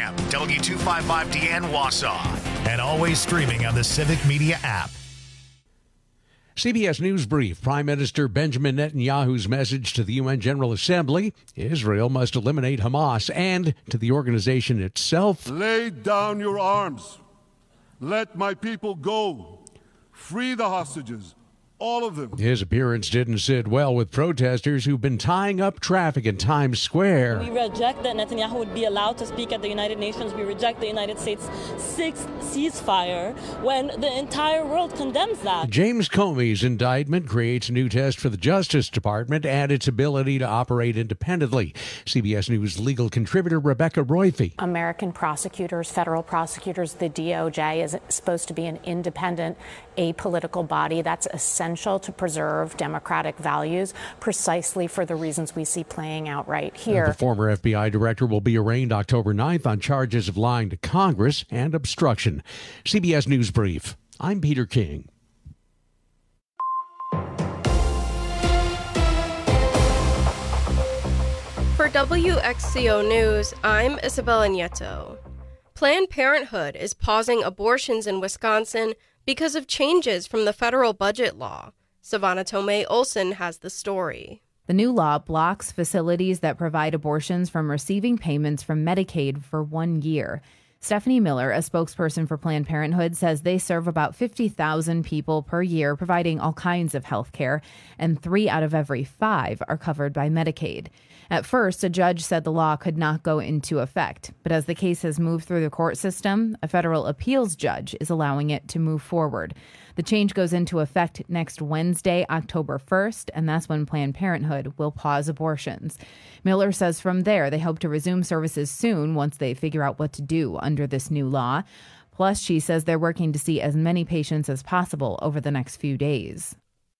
AM, W255DN Wausau, and always streaming on the Civic Media app. CBS News Brief. Prime Minister Benjamin Netanyahu's message to the UN General Assembly: Israel must eliminate Hamas, and to the organization itself: lay down your arms. Let my people go. Free the hostages. All of them. His appearance didn't sit well with protesters who've been tying up traffic in Times Square. We reject that Netanyahu would be allowed to speak at the United Nations. We reject the United States' sixth ceasefire when the entire world condemns that. James Comey's indictment creates a new test for the Justice Department and its ability to operate independently. CBS News legal contributor Rebecca Roife. American prosecutors, federal prosecutors, the DOJ is supposed to be an independent, apolitical body. That's essential to preserve democratic values, precisely for the reasons we see playing out right here. The former FBI director will be arraigned October 9th on charges of lying to Congress and obstruction. CBS News Brief. I'm Peter King. For WXCO News, I'm Isabella Nieto. Planned Parenthood is pausing abortions in Wisconsin because of changes from the federal budget law. Savannah Tomei Olson has the story. The new law blocks facilities that provide abortions from receiving payments from Medicaid for 1 year. Stephanie Miller, a spokesperson for Planned Parenthood, says they serve about 50,000 people per year, providing all kinds of health care, and 3 out of every 5 are covered by Medicaid. At first, a judge said the law could not go into effect, but as the case has moved through the court system, a federal appeals judge is allowing it to move forward. The change goes into effect next Wednesday, October 1st, and that's when Planned Parenthood will pause abortions. Miller says from there, they hope to resume services soon once they figure out what to do under this new law. Plus, she says they're working to see as many patients as possible over the next few days.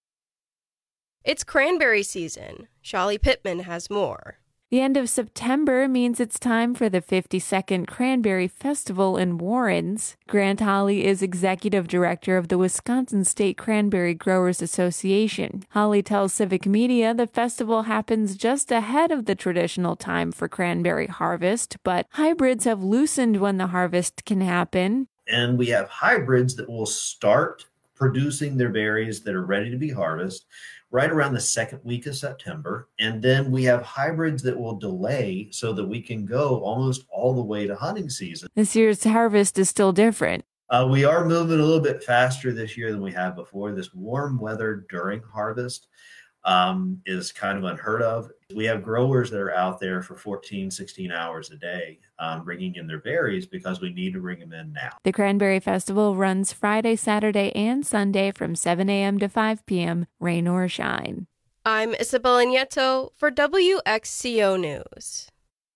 It's cranberry season. Shali Pittman has more. The end of September means it's time for the 52nd Cranberry Festival in Warrens. Grant Holly is executive director of the Wisconsin State Cranberry Growers Association. Holly tells Civic Media the festival happens just ahead of the traditional time for cranberry harvest, but hybrids have loosened when the harvest can happen. And we have hybrids that will start producing their berries that are ready to be harvested right around the second week of September. And then we have hybrids that will delay so that we can go almost all the way to hunting season. This year's harvest is still different. We are moving a little bit faster this year than we have before. This warm weather during harvest is kind of unheard of. We have growers that are out there for 14, 16 hours a day bringing in their berries because we need to bring them in now. The Cranberry Festival runs Friday, Saturday, and Sunday from 7 a.m. to 5 p.m., rain or shine. I'm Isabella Nieto for WXCO News.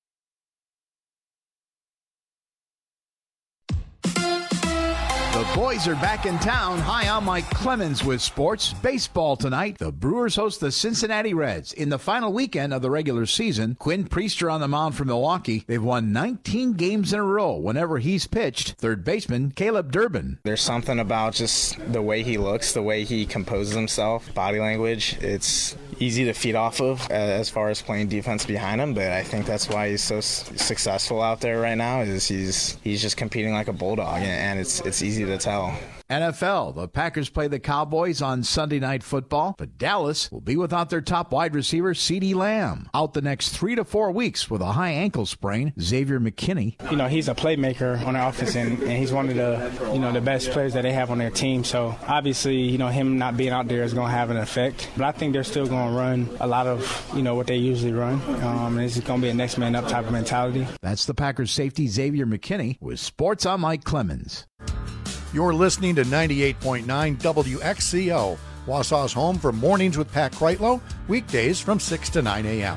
The boys are back in town. Hi, I'm Mike Clemens with sports. Baseball tonight. The Brewers host the Cincinnati Reds. In the final weekend of the regular season, Quinn Priester on the mound for Milwaukee. They've won 19 games in a row whenever he's pitched. Third baseman Caleb Durbin. There's something about just the way he looks, the way he composes himself, body language. It's easy to feed off of as far as playing defense behind him, but I think that's why he's so successful out there right now is he's just competing like a bulldog, and it's easy to tell. NFL, the Packers play the Cowboys on Sunday Night Football, but Dallas will be without their top wide receiver, CeeDee Lamb, out the next 3 to 4 weeks with a high ankle sprain. Xavier McKinney. You know, he's a playmaker on the offense, and he's one of the best players that they have on their team. So obviously, him not being out there is going to have an effect. But I think they're still going to run a lot of, what they usually run. And it's going to be a next man up type of mentality. That's the Packers safety, Xavier McKinney. With sports, I'm Mike Clemens. You're listening to 98.9 WXCO, Wausau's home for Mornings with Pat Kreitlow, weekdays from 6 to 9 a.m.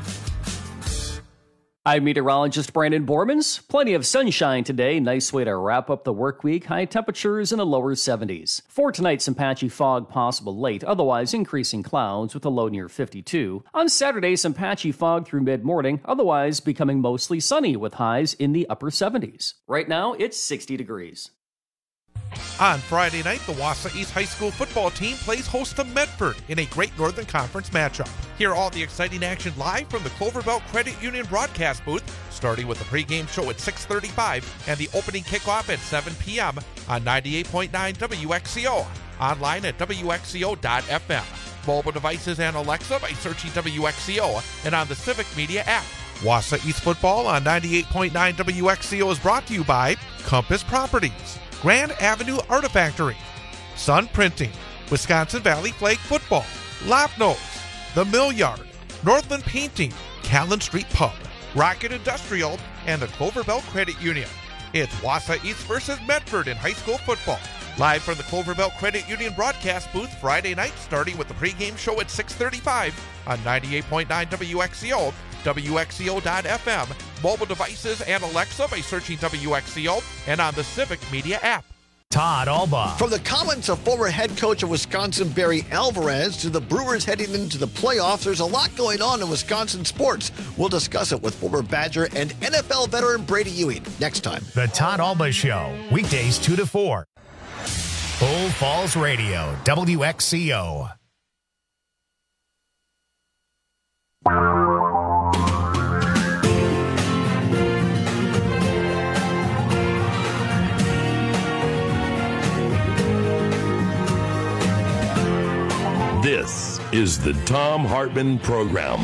I'm meteorologist Brandon Bormans. Plenty of sunshine today. Nice way to wrap up the work week. High temperatures in the lower 70s. For tonight, some patchy fog possible late, otherwise increasing clouds with a low near 52. On Saturday, some patchy fog through mid-morning, otherwise becoming mostly sunny with highs in the upper 70s. Right now, it's 60 degrees. On Friday night, the Wausau East High School football team plays host to Medford in a great Northern Conference matchup. Hear all the exciting action live from the Clover Belt Credit Union broadcast booth, starting with the pregame show at 6:35 and the opening kickoff at 7 p.m. on 98.9 WXCO, online at WXCO.FM. Mobile devices and Alexa by searching WXCO and on the Civic Media app. Wausau East football on 98.9 WXCO is brought to you by Compass Properties, Grand Avenue Artifactory, Sun Printing, Wisconsin Valley Flag Football, Lopnose, The Mill Yard, Northland Painting, Callan Street Pub, Rocket Industrial, and the Clover Belt Credit Union. It's Wausau East versus Medford in high school football. Live from the Clover Belt Credit Union broadcast booth Friday night, starting with the pregame show at 6:35 on 98.9 WXCO, WXCO.FM, mobile devices and Alexa by searching WXCO and on the Civic Media app. Todd Alba. From the comments of former head coach of Wisconsin, Barry Alvarez, to the Brewers heading into the playoffs, there's a lot going on in Wisconsin sports. We'll discuss it with former Badger and NFL veteran Brady Ewing next time. The Todd Alba Show, weekdays 2 to 4. Bull Falls Radio, WXCO. This is the Thom Hartmann Program.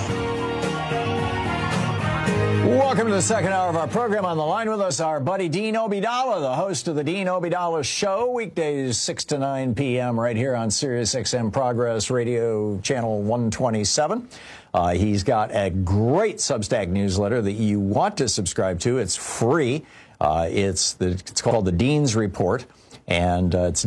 Welcome to the second hour of our program. On the line with us, our buddy Dean Obeidallah, the host of the Dean Obeidallah Show, weekdays 6 to 9 p.m. right here on Sirius XM Progress Radio Channel 127. He's got a great Substack newsletter that you want to subscribe to. It's free. It's called the Dean's Report. And it's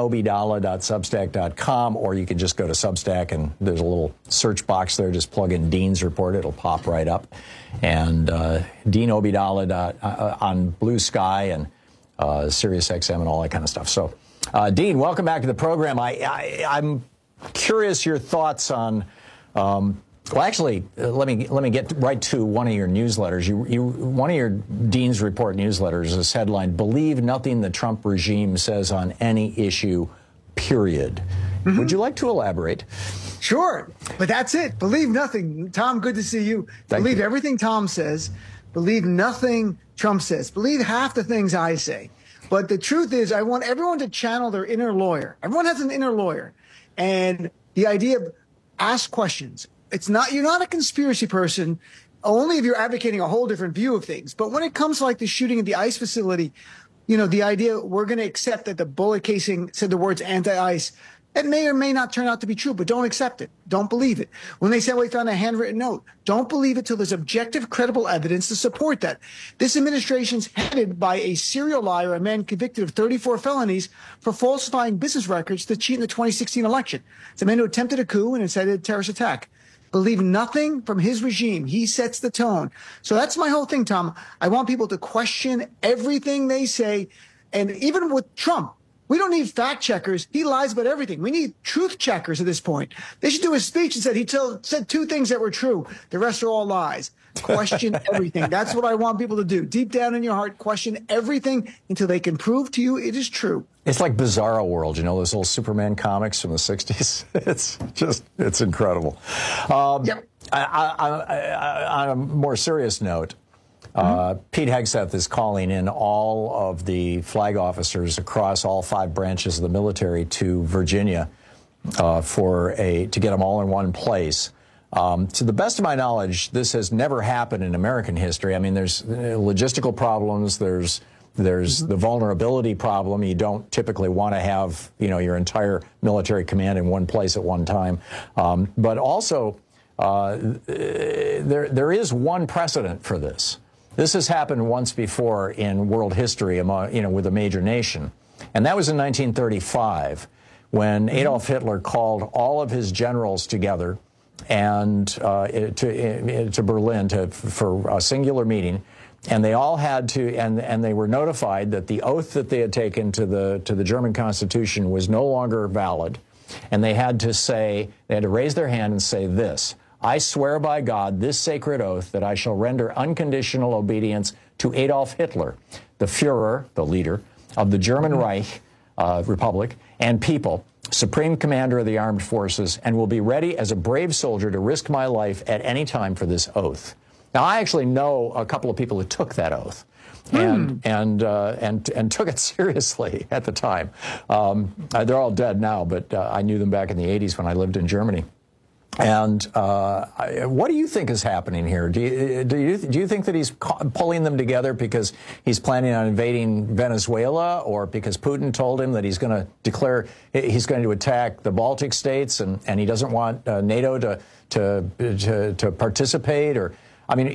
deanobeidallah.substack.com, or you can just go to Substack, and there's a little search box there. Just plug in Dean's Report. It'll pop right up. And Dean Obeidallah on Blue Sky and Sirius XM and all that kind of stuff. So, Dean, welcome back to the program. I'm curious your thoughts on... Well, actually, let me get right to one of your newsletters. One of your Dean's Report newsletters is headlined, "Believe Nothing the Trump Regime Says on Any Issue, Period." Mm-hmm. Would you like to elaborate? Sure, but that's it. Believe nothing. Tom, good to see you. Believe everything Tom says. Believe nothing Trump says. Believe half the things I say. But the truth is, I want everyone to channel their inner lawyer. Everyone has an inner lawyer. And the idea of ask questions. You're not a conspiracy person, only if you're advocating a whole different view of things. But when it comes to like the shooting at the ICE facility, the idea we're going to accept that the bullet casing said the words anti-ICE, it may or may not turn out to be true, but don't accept it. Don't believe it. When they say we found a handwritten note, don't believe it till there's objective, credible evidence to support that. This administration's headed by a serial liar, a man convicted of 34 felonies for falsifying business records to cheat in the 2016 election. It's a man who attempted a coup and incited a terrorist attack. Believe nothing from his regime. He sets the tone. So that's my whole thing, Tom. I want people to question everything they say. And even with Trump, we don't need fact checkers. He lies about everything. We need truth checkers at this point. They should do a speech and said two things that were true. The rest are all lies. Question everything. That's what I want people to do. Deep down in your heart, question everything until they can prove to you it is true. It's like Bizarro World, those old Superman comics from the 60s. It's incredible. Yep. On a more serious note, Pete Hegseth is calling in all of the flag officers across all 5 branches of the military to Virginia to get them all in one place. To the best of my knowledge, this has never happened in American history. I mean, there's logistical problems. There's the vulnerability problem. You don't typically want to have, your entire military command in one place at one time. But also, there is one precedent for this. This has happened once before in world history, with a major nation. And that was in 1935, when Adolf Hitler called all of his generals together and to Berlin for a singular meeting. And they all had to, and they were notified that the oath that they had taken to the German Constitution was no longer valid, and they had to raise their hand and say this: "I swear by God this sacred oath that I shall render unconditional obedience to Adolf Hitler, the Führer, the leader, of the German Reich, Republic, and people, Supreme Commander of the Armed Forces, and will be ready as a brave soldier to risk my life at any time for this oath. Now, I actually know a couple of people who took that oath. And took it seriously at the time. They're all dead now, but I knew them back in the 80s when I lived in Germany. And what do you think is happening here? Do you think that he's pulling them together because he's planning on invading Venezuela, or because Putin told him that he's going to attack the Baltic states and he doesn't want NATO to participate? Or, I mean,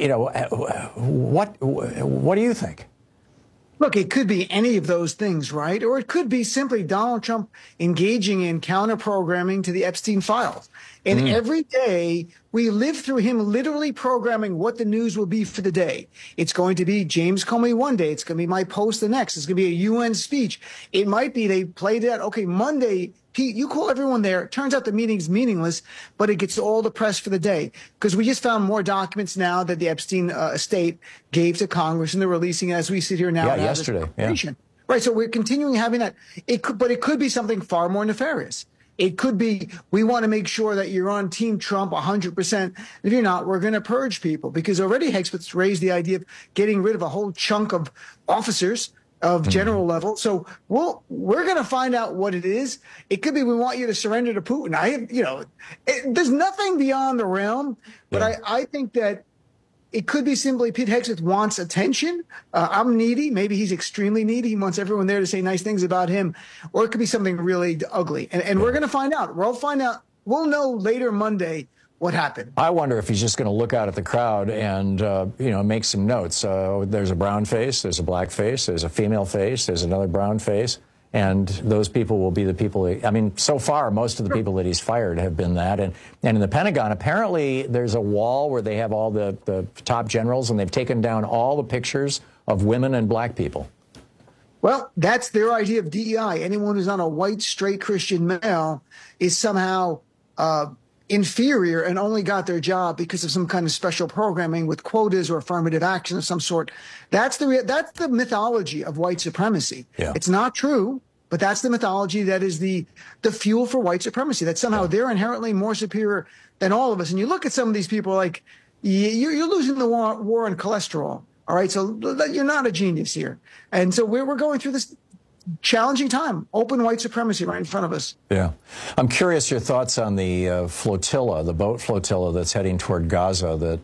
what do you think? Look, it could be any of those things, right? Or it could be simply Donald Trump engaging in counter-programming to the Epstein files. And every day we live through him literally programming what the news will be for the day. It's going to be James Comey one day. It's going to be my post the next. It's going to be a UN speech. It might be they played it out. Okay, Monday, Pete, you call everyone there. It turns out the meeting's meaningless, but it gets all the press for the day. Because we just found more documents now that the Epstein estate gave to Congress, and they're releasing it as we sit here now. Yeah, yesterday. Yeah. Right, so we're continuing having that. But it could be something far more nefarious. It could be, we want to make sure that you're on Team Trump 100%. If you're not, we're going to purge people. Because already Hegseth's raised the idea of getting rid of a whole chunk of officers of general level. So we're going to find out what it is. It could be we want you to surrender to Putin. There's nothing beyond the realm. But I think that it could be simply Pete Hegseth wants attention. I'm needy. Maybe he's extremely needy. He wants everyone there to say nice things about him. Or it could be something really ugly. And we're going to find out. We'll find out. We'll know later Monday what happened. I wonder if he's just going to look out at the crowd and, make some notes. There's a brown face. There's a black face. There's a female face. There's another brown face. And those people will be the people. So far, most of the people that he's fired have been that. And in the Pentagon, apparently there's a wall where they have all the top generals, and they've taken down all the pictures of women and black people. Well, that's their idea of DEI. Anyone who's not a white, straight Christian male is somehow inferior and only got their job because of some kind of special programming with quotas or affirmative action of some sort. That's the mythology of white supremacy. Yeah. It's not true, but that's the mythology that is the fuel for white supremacy, that somehow they're inherently more superior than all of us. And you look at some of these people like, you're losing the war on cholesterol. All right, so you're not a genius here. And so we're going through this challenging time, open white supremacy right in front of us. Yeah. I'm curious your thoughts on the flotilla, the boat flotilla that's heading toward Gaza that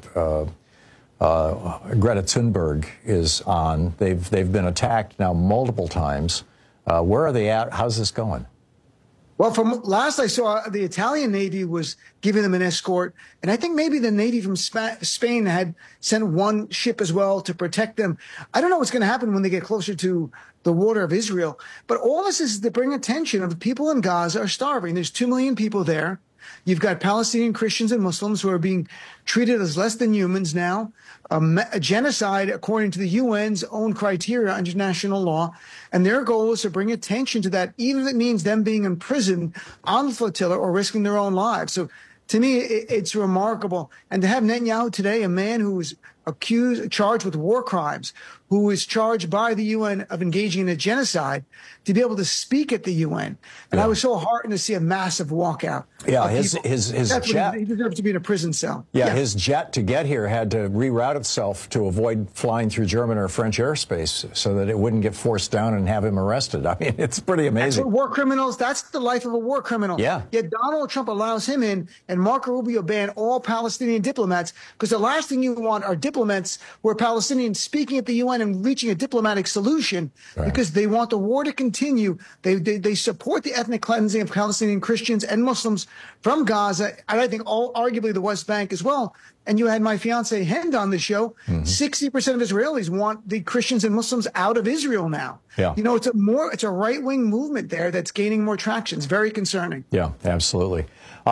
Greta Thunberg is on. They've been attacked now multiple times. Where are they at? How's this going? Well, from last I saw, the Italian Navy was giving them an escort, and I think maybe the Navy from Spain had sent one ship as well to protect them. I don't know what's going to happen when they get closer to the water of Israel, but all this is to bring attention of the people in Gaza are starving. There's 2 million people there. You've got Palestinian Christians and Muslims who are being treated as less than humans now, a genocide according to the UN's own criteria, international law. And their goal is to bring attention to that, even if it means them being imprisoned on the flotilla or risking their own lives. So to me, it's remarkable. And to have Netanyahu today, a man who is charged with war crimes, who is charged by the UN of engaging in a genocide, to be able to speak at the UN. And I was so heartened to see a massive walkout. Yeah, his jet. He deserves to be in a prison cell. Yeah, his jet to get here had to reroute itself to avoid flying through German or French airspace so that it wouldn't get forced down and have him arrested. I mean, it's pretty amazing. That's what war criminals, that's the life of a war criminal. Yeah. Yet Donald Trump allows him in, and Marco Rubio banned all Palestinian diplomats, because the last thing you want are diplomats who are Palestinians speaking at the UN and reaching a diplomatic solution, because they want the war to continue. They support the ethnic cleansing of Palestinian Christians and Muslims from Gaza, and I think arguably the West Bank as well. And you had my fiance Hend on the show. 60% of Israelis want the Christians and Muslims out of Israel now. Yeah. You know, it's a right-wing movement there that's gaining more traction. It's very concerning. Yeah, absolutely.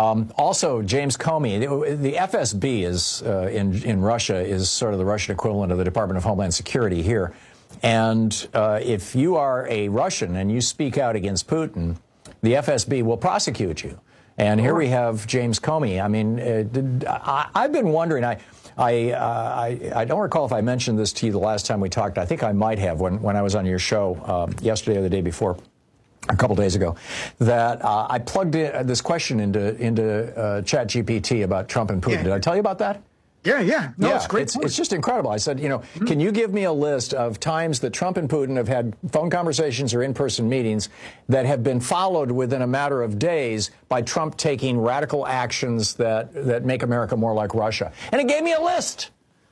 Also, James Comey, the FSB is in Russia is sort of the Russian equivalent of the Department of Homeland Security here. And if you are a Russian and you speak out against Putin, the FSB will prosecute you. And here we have James Comey. I mean, I've been wondering. I don't recall if I mentioned this to you the last time we talked. I think I might have when I was on your show yesterday or the day before, a couple days ago, that I plugged in this question into ChatGPT about Trump and Putin. Yeah. Did I tell you about that? Yeah. No, it's great. It's just incredible. I said, can you give me a list of times that Trump and Putin have had phone conversations or in-person meetings that have been followed within a matter of days by Trump taking radical actions that make America more like Russia? And it gave me a list.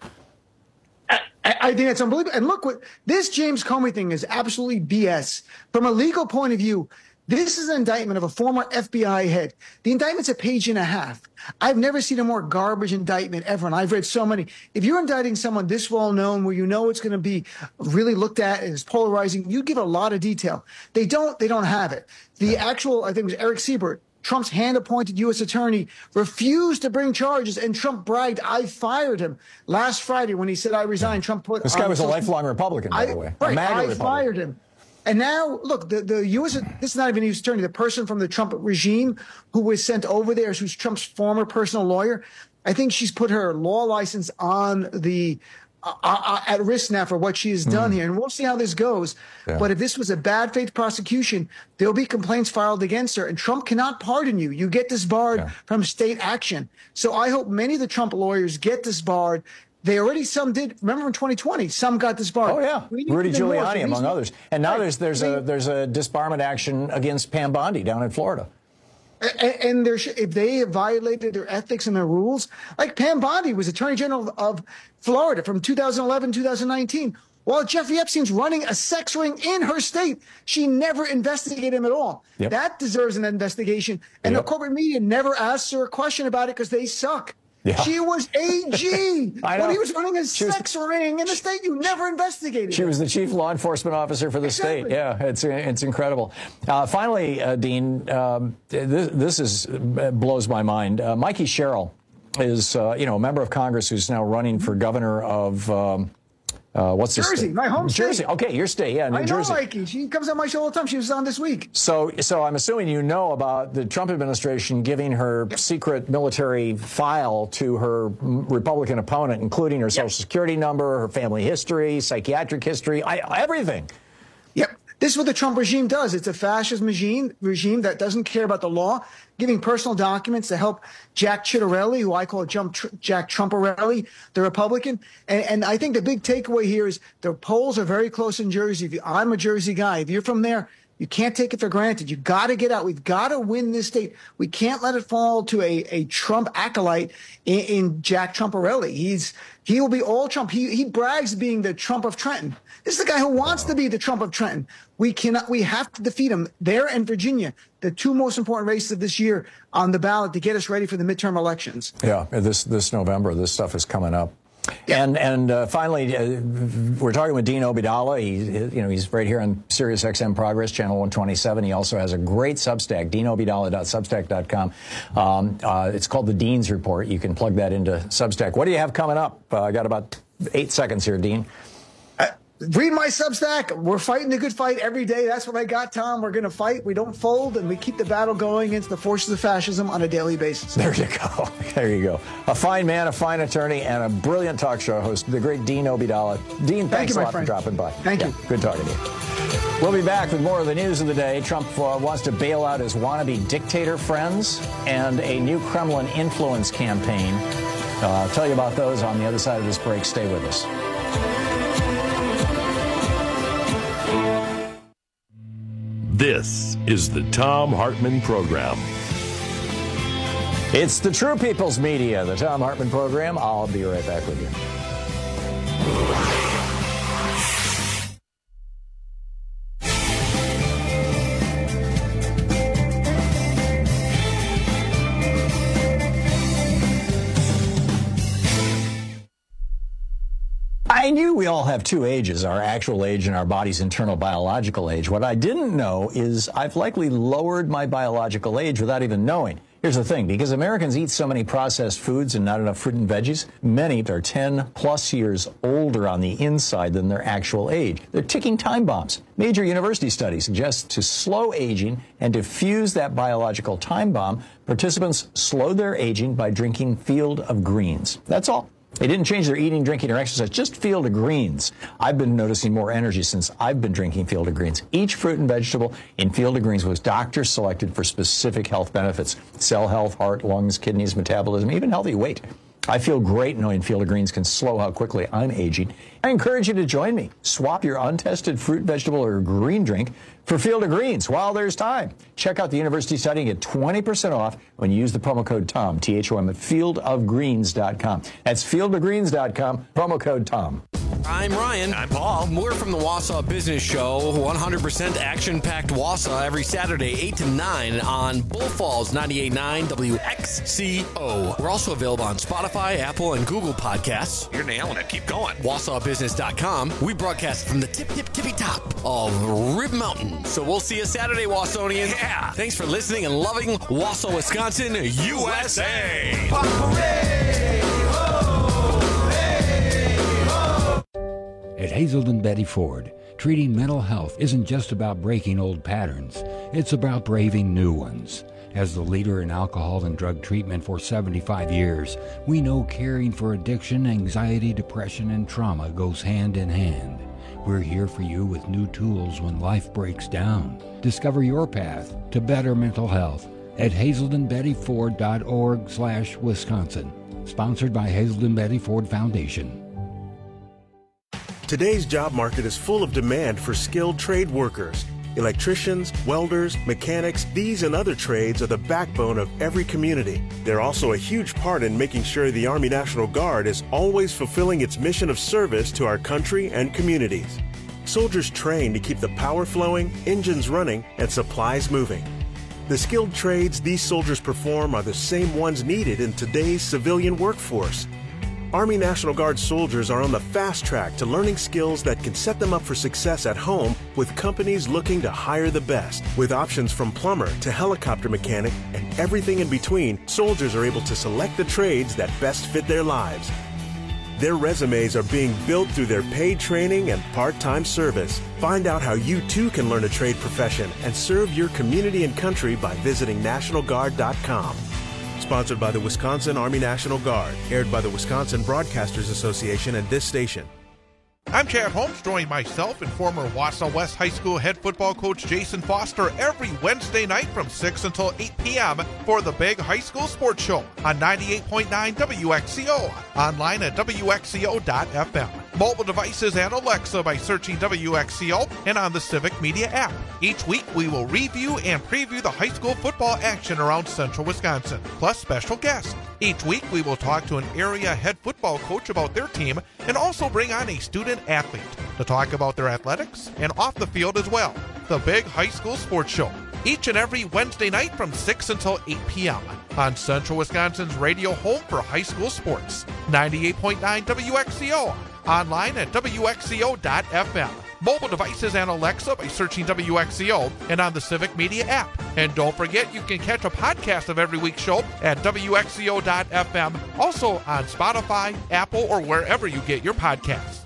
I think that's unbelievable. And look, this James Comey thing is absolutely BS. From a legal point of view, this is an indictment of a former FBI head. The indictment's a page and a half. I've never seen a more garbage indictment ever, and I've read so many. If you're indicting someone this well-known, where you know it's going to be really looked at and is polarizing, you give a lot of detail. They don't have it. The actual, I think it was Eric Siebert, Trump's hand-appointed U.S. attorney, refused to bring charges, and Trump bragged, I fired him. Last Friday when he said, I resigned, Trump put... This guy was a lifelong Republican, by the way. Right, a MAGA I Republican. fired him. And now, look, the U.S. This is not even a U.S. attorney. The person from the Trump regime who was sent over there, who's Trump's former personal lawyer, I think she's put her law license on the at risk now for what she has done here. And we'll see how this goes. Yeah. But if this was a bad faith prosecution, there'll be complaints filed against her. And Trump cannot pardon you. You get disbarred from state action. So I hope many of the Trump lawyers get disbarred. They already, some did. Remember in 2020, some got disbarred. Oh yeah, Rudy Giuliani among others. And now there's a disbarment action against Pam Bondi down in Florida. And if they have violated their ethics and their rules, like Pam Bondi was Attorney General of Florida from 2011 2019. While Jeffrey Epstein's running a sex ring in her state, she never investigated him at all. Yep. That deserves an investigation. And the corporate media never asked her a question about it because they suck. Yeah. She was AG when he was running a sex ring in the state. You never investigated. She was the chief law enforcement officer for the state. Yeah, it's incredible. Finally, Dean, this blows my mind. Mikey Sherrill is a member of Congress who's now running for governor of. What's this Jersey, state? my home state. Jersey. Okay, your state, yeah, New Jersey. I know Mikey. She comes on my show all the time. She was on this week. So I'm assuming you know about the Trump administration giving her secret military file to her Republican opponent, including her Social Security number, her family history, psychiatric history, everything. Yep. This is what the Trump regime does. It's a fascist regime that doesn't care about the law, giving personal documents to help Jack Ciattarelli, who I call Jack Trumparelli, the Republican. And I think the big takeaway here is the polls are very close in Jersey. I'm a Jersey guy. If you're from there, you can't take it for granted. You got to get out. We've got to win this state. We can't let it fall to a Trump acolyte in Jack Trumparelli. He will be all Trump. He brags being the Trump of Trenton. This is the guy who wants to be the Trump of Trenton. We have to defeat him there and Virginia, the two most important races of this year on the ballot to get us ready for the midterm elections. Yeah, this November, this stuff is coming up. Yeah. And finally, we're talking with Dean Obeidallah. He's right here on Sirius XM Progress, channel 127. He also has a great Substack, deanobeidallah.substack.com. It's called the Dean's Report. You can plug that into Substack. What do you have coming up? I got about 8 seconds here, Dean. Read my Substack. We're fighting the good fight every day. That's what I got, Tom. We're going to fight. We don't fold, and we keep the battle going against the forces of fascism on a daily basis. There you go. There you go. A fine man, a fine attorney, and a brilliant talk show host, the great Dean Obeidallah. Dean, thanks a lot for dropping by. Thank you. Good talking to you. We'll be back with more of the news of the day. Trump wants to bail out his wannabe dictator friends and a new Kremlin influence campaign. I'll tell you about those on the other side of this break. Stay with us. This is the Thom Hartmann Program. It's the True People's Media, the Thom Hartmann Program. I'll be right back with you. I knew we all have two ages, our actual age and our body's internal biological age. What I didn't know is I've likely lowered my biological age without even knowing. Here's the thing, because Americans eat so many processed foods and not enough fruit and veggies, many are 10 plus years older on the inside than their actual age. They're ticking time bombs. Major university studies suggest to slow aging and defuse that biological time bomb, participants slowed their aging by drinking Field of Greens. That's all. They didn't change their eating, drinking, or exercise, just Field of Greens. I've been noticing more energy since I've been drinking Field of Greens. Each fruit and vegetable in Field of Greens was doctor selected for specific health benefits: cell health, heart, lungs, kidneys, metabolism, even healthy weight. I feel great knowing Field of Greens can slow how quickly I'm aging. I encourage you to join me. Swap your untested fruit, vegetable, or green drink for Field of Greens while there's time. Check out the university study and get 20% off when you use the promo code TOM, T-H-O-M, at fieldofgreens.com. That's fieldofgreens.com, promo code TOM. I'm Ryan. I'm Paul. We're from the Wausau Business Show, 100% action-packed Wausau every Saturday, 8 to 9 on Bull Falls 98.9 WXCO. We're also available on Spotify, Apple, and Google Podcasts. You're nailing it. Keep going. WausauBusiness.com. We broadcast from the tippy top of Rib Mountain. So we'll see you Saturday, Wausonians. Yeah. Thanks for listening and loving Wausau, Wisconsin, USA. At Hazelden Betty Ford, treating mental health isn't just about breaking old patterns. It's about braving new ones. As the leader in alcohol and drug treatment for 75 years, we know caring for addiction, anxiety, depression, and trauma goes hand in hand. We're here for you with new tools when life breaks down. Discover your path to better mental health at hazeldenbettyford.org/Wisconsin. Sponsored by Hazelden Betty Ford Foundation. Today's job market is full of demand for skilled trade workers. Electricians, welders, mechanics, these and other trades are the backbone of every community. They're also a huge part in making sure the Army National Guard is always fulfilling its mission of service to our country and communities. Soldiers train to keep the power flowing, engines running, and supplies moving. The skilled trades these soldiers perform are the same ones needed in today's civilian workforce. Army National Guard soldiers are on the fast track to learning skills that can set them up for success at home with companies looking to hire the best. With options from plumber to helicopter mechanic and everything in between, soldiers are able to select the trades that best fit their lives. Their resumes are being built through their paid training and part-time service. Find out how you too can learn a trade profession and serve your community and country by visiting NationalGuard.com. Sponsored by the Wisconsin Army National Guard. Aired by the Wisconsin Broadcasters Association and this station. I'm Chad Holmes, joining myself and former Wausau West High School head football coach Jason Foster every Wednesday night from 6 until 8 p.m. for the Big High School Sports Show on 98.9 WXCO, online at WXCO.FM. Mobile devices and Alexa by searching WXCO and on the Civic Media app. Each week we will review and preview the high school football action around central Wisconsin, plus special guests. Each week we will talk to an area head football coach about their team and also bring on a student athlete to talk about their athletics and off the field as well. The Big High School Sports Show, each and every Wednesday night from 6 until 8 p.m. on Central Wisconsin's radio home for high school sports, 98.9 WXCO, online at WXCO.FM. Mobile devices and Alexa by searching WXCO and on the Civic Media app. And don't forget, you can catch a podcast of every week's show at WXCO.FM, also on Spotify, Apple, or wherever you get your podcasts.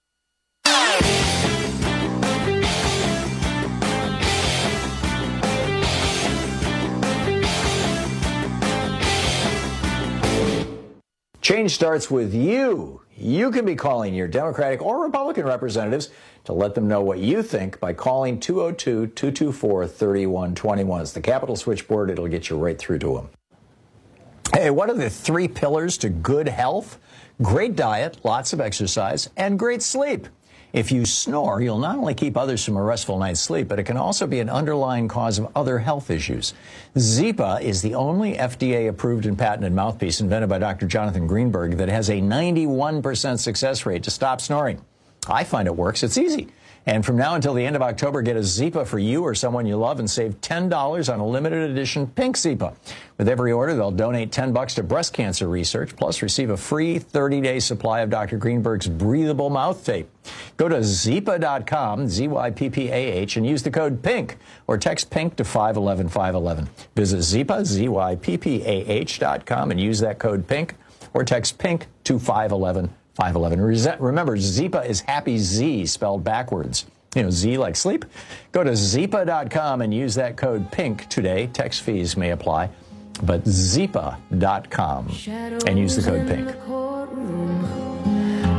Change starts with you. You can be calling your Democratic or Republican representatives to let them know what you think by calling 202-224-3121. It's the Capitol switchboard. It'll get you right through to them. Hey, what are the 3 pillars to good health? Great diet, lots of exercise, and great sleep. If you snore, you'll not only keep others from a restful night's sleep, but it can also be an underlying cause of other health issues. Zypa is the only FDA-approved and patented mouthpiece invented by Dr. Jonathan Greenberg that has a 91% success rate to stop snoring. I find it works. It's easy. And from now until the end of October, get a Zypa for you or someone you love and save $10 on a limited edition pink Zypa. With every order, they'll donate $10 to breast cancer research, plus receive a free 30-day supply of Dr. Greenberg's breathable mouth tape. Go to Zypa.com, Z-Y-P-P-A-H, and use the code PINK or text PINK to 511-511. Visit Zypa, Z-Y-P-P-A-H.com, and use that code PINK or text PINK to 511-511. Remember, Zypa is happy Z spelled backwards. You know, Z like sleep. Go to Zypa.com and use that code PINK today. Text fees may apply, but Zypa.com and use the code PINK.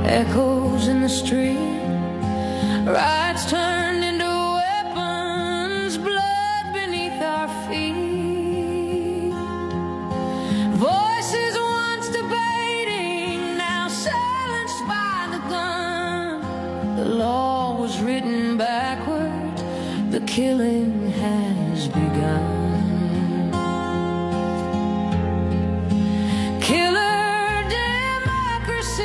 echoes in the street, rights turned into weapons, blood beneath our feet. Voices once debating, now silenced by the gun. The law was written backward, the killing has begun. Killer democracy,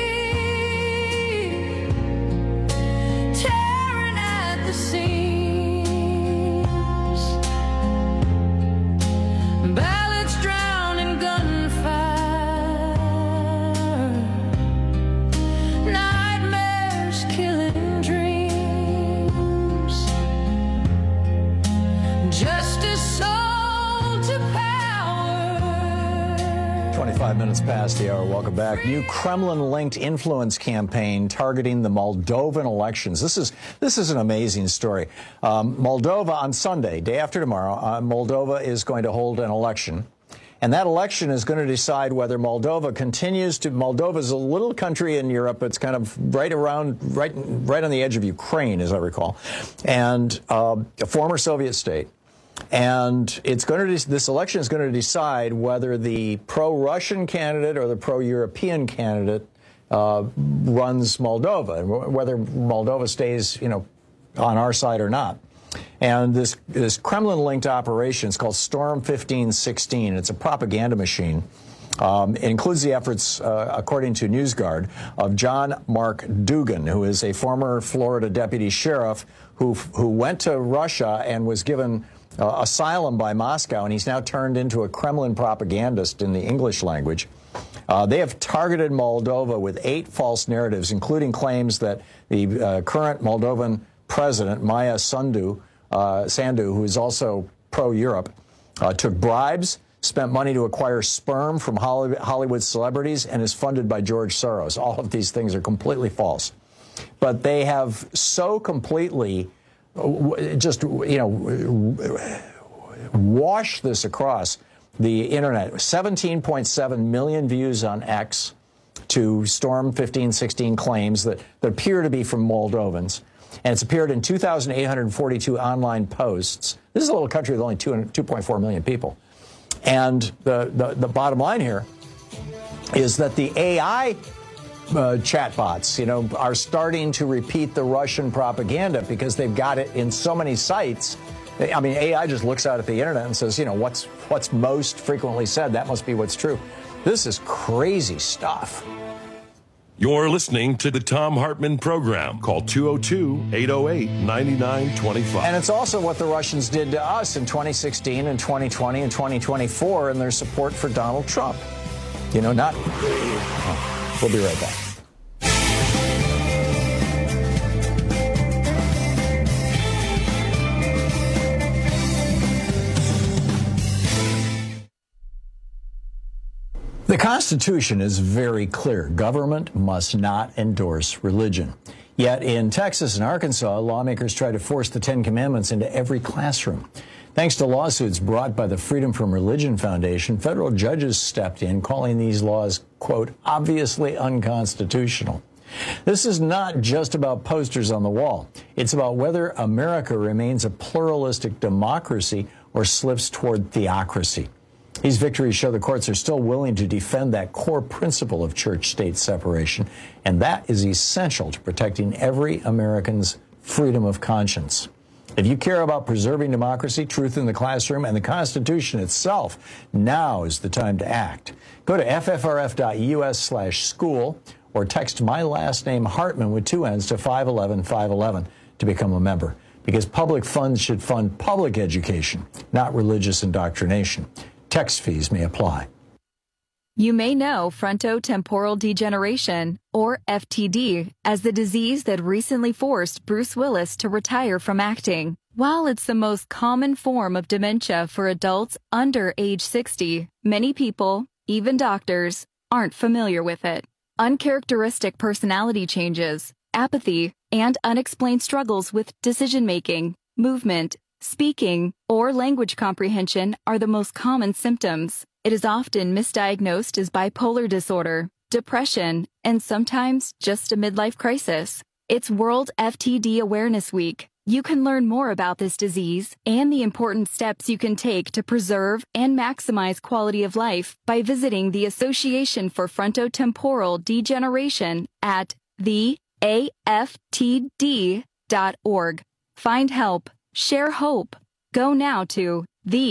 tearing at the seams, ballots drown in gunfire, nightmares killing dreams, justice sold to power. 25 minutes past the hour. Welcome back. New Kremlin-linked influence campaign targeting the Moldovan elections. This is an amazing story. Moldova on Sunday, day after tomorrow, Moldova is going to hold an election. And that election is going to decide whether Moldova continues to. Moldova is a little country in Europe. It's kind of right on the edge of Ukraine, as I recall, and a former Soviet state. And it's going to. This election is going to decide whether the pro-Russian candidate or the pro-European candidate runs Moldova, and whether Moldova stays, on our side or not. And this Kremlin-linked operation is called Storm 1516. It's a propaganda machine. It includes the efforts, according to NewsGuard, of John Mark Dugan, who is a former Florida deputy sheriff who went to Russia and was given asylum by Moscow, and he's now turned into a Kremlin propagandist in the English language. They have targeted Moldova with 8 false narratives, including claims that the current Moldovan president, Maya Sandu, who is also pro-Europe, took bribes, spent money to acquire sperm from Hollywood celebrities, and is funded by George Soros. All of these things are completely false. But they have so completely wash this across the internet. 17.7 million views on X to Storm 1516 claims that appear to be from Moldovans. And it's appeared in 2,842 online posts. This is a little country with only 2.4 million people. And the bottom line here is that the AI chatbots, are starting to repeat the Russian propaganda because they've got it in so many sites. I mean, AI just looks out at the internet and says, what's most frequently said, that must be what's true. This is crazy stuff. You're listening to the Thom Hartmann Program. Call 202-808-9925. And it's also what the Russians did to us in 2016 and 2020 and 2024 in their support for Donald Trump. We'll be right back. The Constitution is very clear. Government must not endorse religion. Yet in Texas and Arkansas, lawmakers try to force the 10 Commandments into every classroom. Thanks to lawsuits brought by the Freedom from Religion Foundation, federal judges stepped in, calling these laws, quote, obviously unconstitutional. This is not just about posters on the wall. It's about whether America remains a pluralistic democracy or slips toward theocracy. These victories show the courts are still willing to defend that core principle of church-state separation, and that is essential to protecting every American's freedom of conscience. If you care about preserving democracy, truth in the classroom, and the Constitution itself, now is the time to act. Go to ffrf.us/school or text my last name Hartman with 2 N's to 511-511 to become a member. Because public funds should fund public education, not religious indoctrination. Text fees may apply. You may know frontotemporal degeneration, or FTD, as the disease that recently forced Bruce Willis to retire from acting. While it's the most common form of dementia for adults under age 60, many people, even doctors, aren't familiar with it. Uncharacteristic personality changes, apathy, and unexplained struggles with decision-making, movement, speaking, or language comprehension are the most common symptoms. It is often misdiagnosed as bipolar disorder. depression, and sometimes just a midlife crisis. It's World FTD Awareness Week. You can learn more about this disease and the important steps you can take to preserve and maximize quality of life by visiting the Association for Frontotemporal Degeneration at theaftd.org. Find help. Share hope. Go now to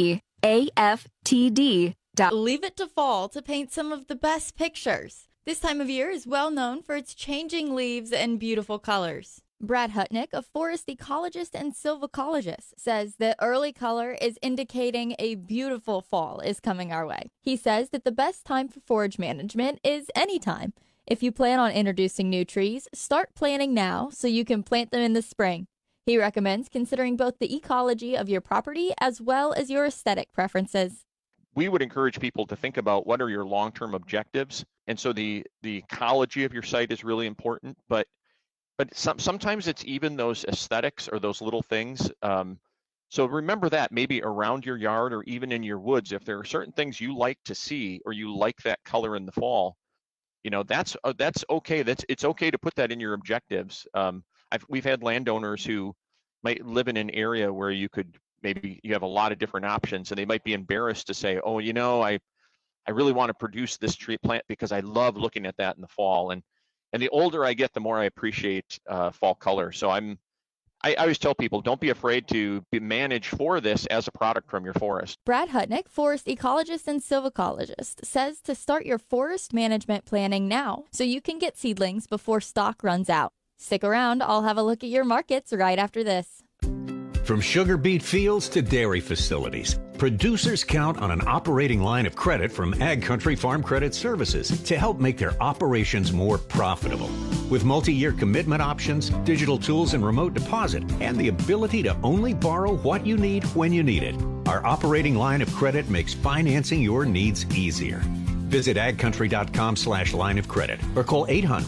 theaftd.org. Leave it to fall to paint some of the best pictures. This time of year is well known for its changing leaves and beautiful colors. Brad Hutnick, a forest ecologist and silvicologist, says that early color is indicating a beautiful fall is coming our way. He says that the best time for forage management is any time. If you plan on introducing new trees, start planting now so you can plant them in the spring. He recommends considering both the ecology of your property as well as your aesthetic preferences. We would encourage people to think about what are your long-term objectives. And so the ecology of your site is really important, but sometimes it's even those aesthetics or those little things. So remember that maybe around your yard or even in your woods, if there are certain things you like to see or you like that color in the fall, that's okay. It's okay to put that in your objectives. We've had landowners who might live in an area where maybe you have a lot of different options, and they might be embarrassed to say, oh, I really want to produce this tree plant because I love looking at that in the fall. And the older I get, the more I appreciate fall color. So I always tell people, don't be afraid to manage for this as a product from your forest. Brad Hutnick, forest ecologist and silvicologist, says to start your forest management planning now so you can get seedlings before stock runs out. Stick around. I'll have a look at your markets right after this. From sugar beet fields to dairy facilities, producers count on an operating line of credit from Ag Country Farm Credit Services to help make their operations more profitable. With multi-year commitment options, digital tools and remote deposit, and the ability to only borrow what you need when you need it, our operating line of credit makes financing your needs easier. Visit agcountry.com/line of credit or call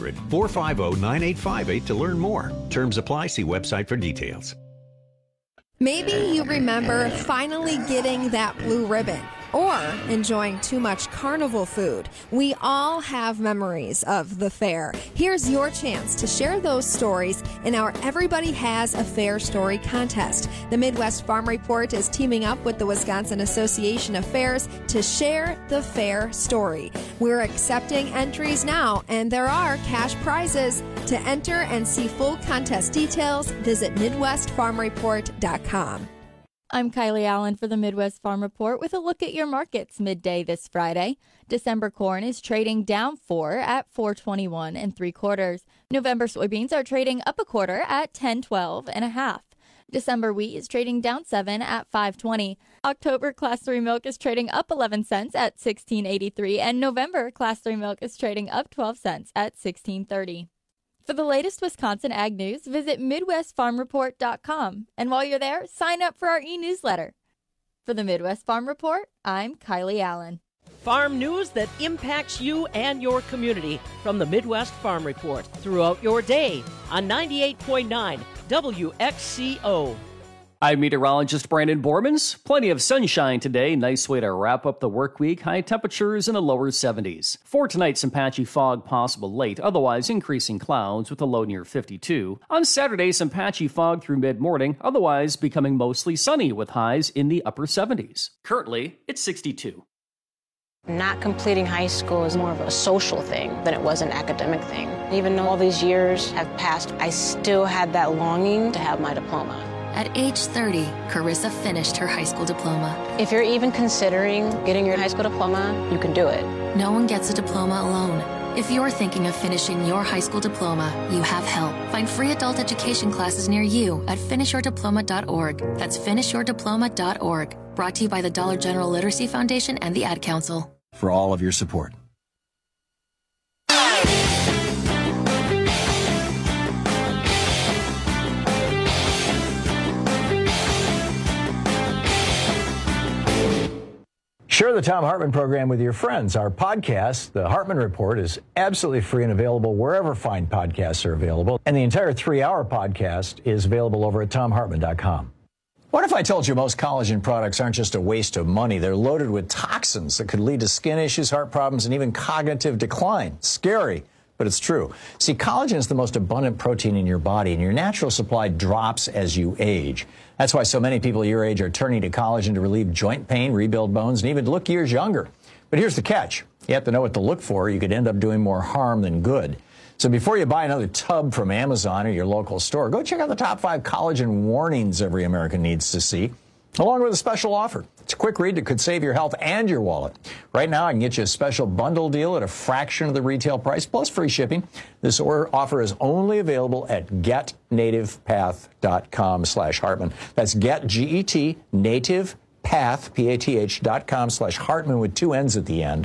800-450-9858 to learn more. Terms apply. See website for details. Maybe you remember finally getting that blue ribbon or enjoying too much carnival food. We all have memories of the fair. Here's your chance to share those stories in our Everybody Has a Fair Story contest. The Midwest Farm Report is teaming up with the Wisconsin Association of Fairs to share the fair story. We're accepting entries now, and there are cash prizes. To enter and see full contest details, visit MidwestFarmReport.com. I'm Kylie Allen for the Midwest Farm Report with a look at your markets midday this Friday. December corn is trading down 4 at 4.21 3/4. November soybeans are trading up a quarter at 10.12 1/2. December wheat is trading down 7 at 5.20. October Class 3 milk is trading up 11 cents at 16.83, and November Class 3 milk is trading up 12 cents at 16.30. For the latest Wisconsin ag news, visit MidwestFarmReport.com. And while you're there, sign up for our e-newsletter. For the Midwest Farm Report, I'm Kylie Allen. Farm news that impacts you and your community from the Midwest Farm Report throughout your day on 98.9 WXCO. I'm meteorologist Brandon Bormans. Plenty of sunshine today. Nice way to wrap up the work week. High temperatures in the lower 70s. For tonight, some patchy fog possible late. Otherwise, increasing clouds with a low near 52. On Saturday, some patchy fog through mid-morning. Otherwise, becoming mostly sunny with highs in the upper 70s. Currently, it's 62. Not completing high school is more of a social thing than it was an academic thing. Even though all these years have passed, I still had that longing to have my diploma. At age 30, Carissa finished her high school diploma. If you're even considering getting your high school diploma, you can do it. No one gets a diploma alone. If you're thinking of finishing your high school diploma, you have help. Find free adult education classes near you at finishyourdiploma.org. That's finishyourdiploma.org. Brought to you by the Dollar General Literacy Foundation and the Ad Council. For all of your support. Share the Thom Hartmann program with your friends. Our podcast, The Hartmann Report, is absolutely free and available wherever fine podcasts are available. And the entire 3-hour podcast is available over at thomhartmann.com. What if I told you most collagen products aren't just a waste of money? They're loaded with toxins that could lead to skin issues, heart problems, and even cognitive decline. Scary, but it's true. See, collagen is the most abundant protein in your body, and your natural supply drops as you age. That's why so many people your age are turning to collagen to relieve joint pain, rebuild bones, and even to look years younger. But here's the catch. You have to know what to look for. You could end up doing more harm than good. So before you buy another tub from Amazon or your local store, go check out the top 5 collagen warnings every American needs to see, along with a special offer. It's a quick read that could save your health and your wallet. Right now, I can get you a special bundle deal at a fraction of the retail price, plus free shipping. This offer is only available at getnativepath.com/Hartman. That's get, G-E-T, nativepath, PATH.com/Hartman with 2 N's at the end.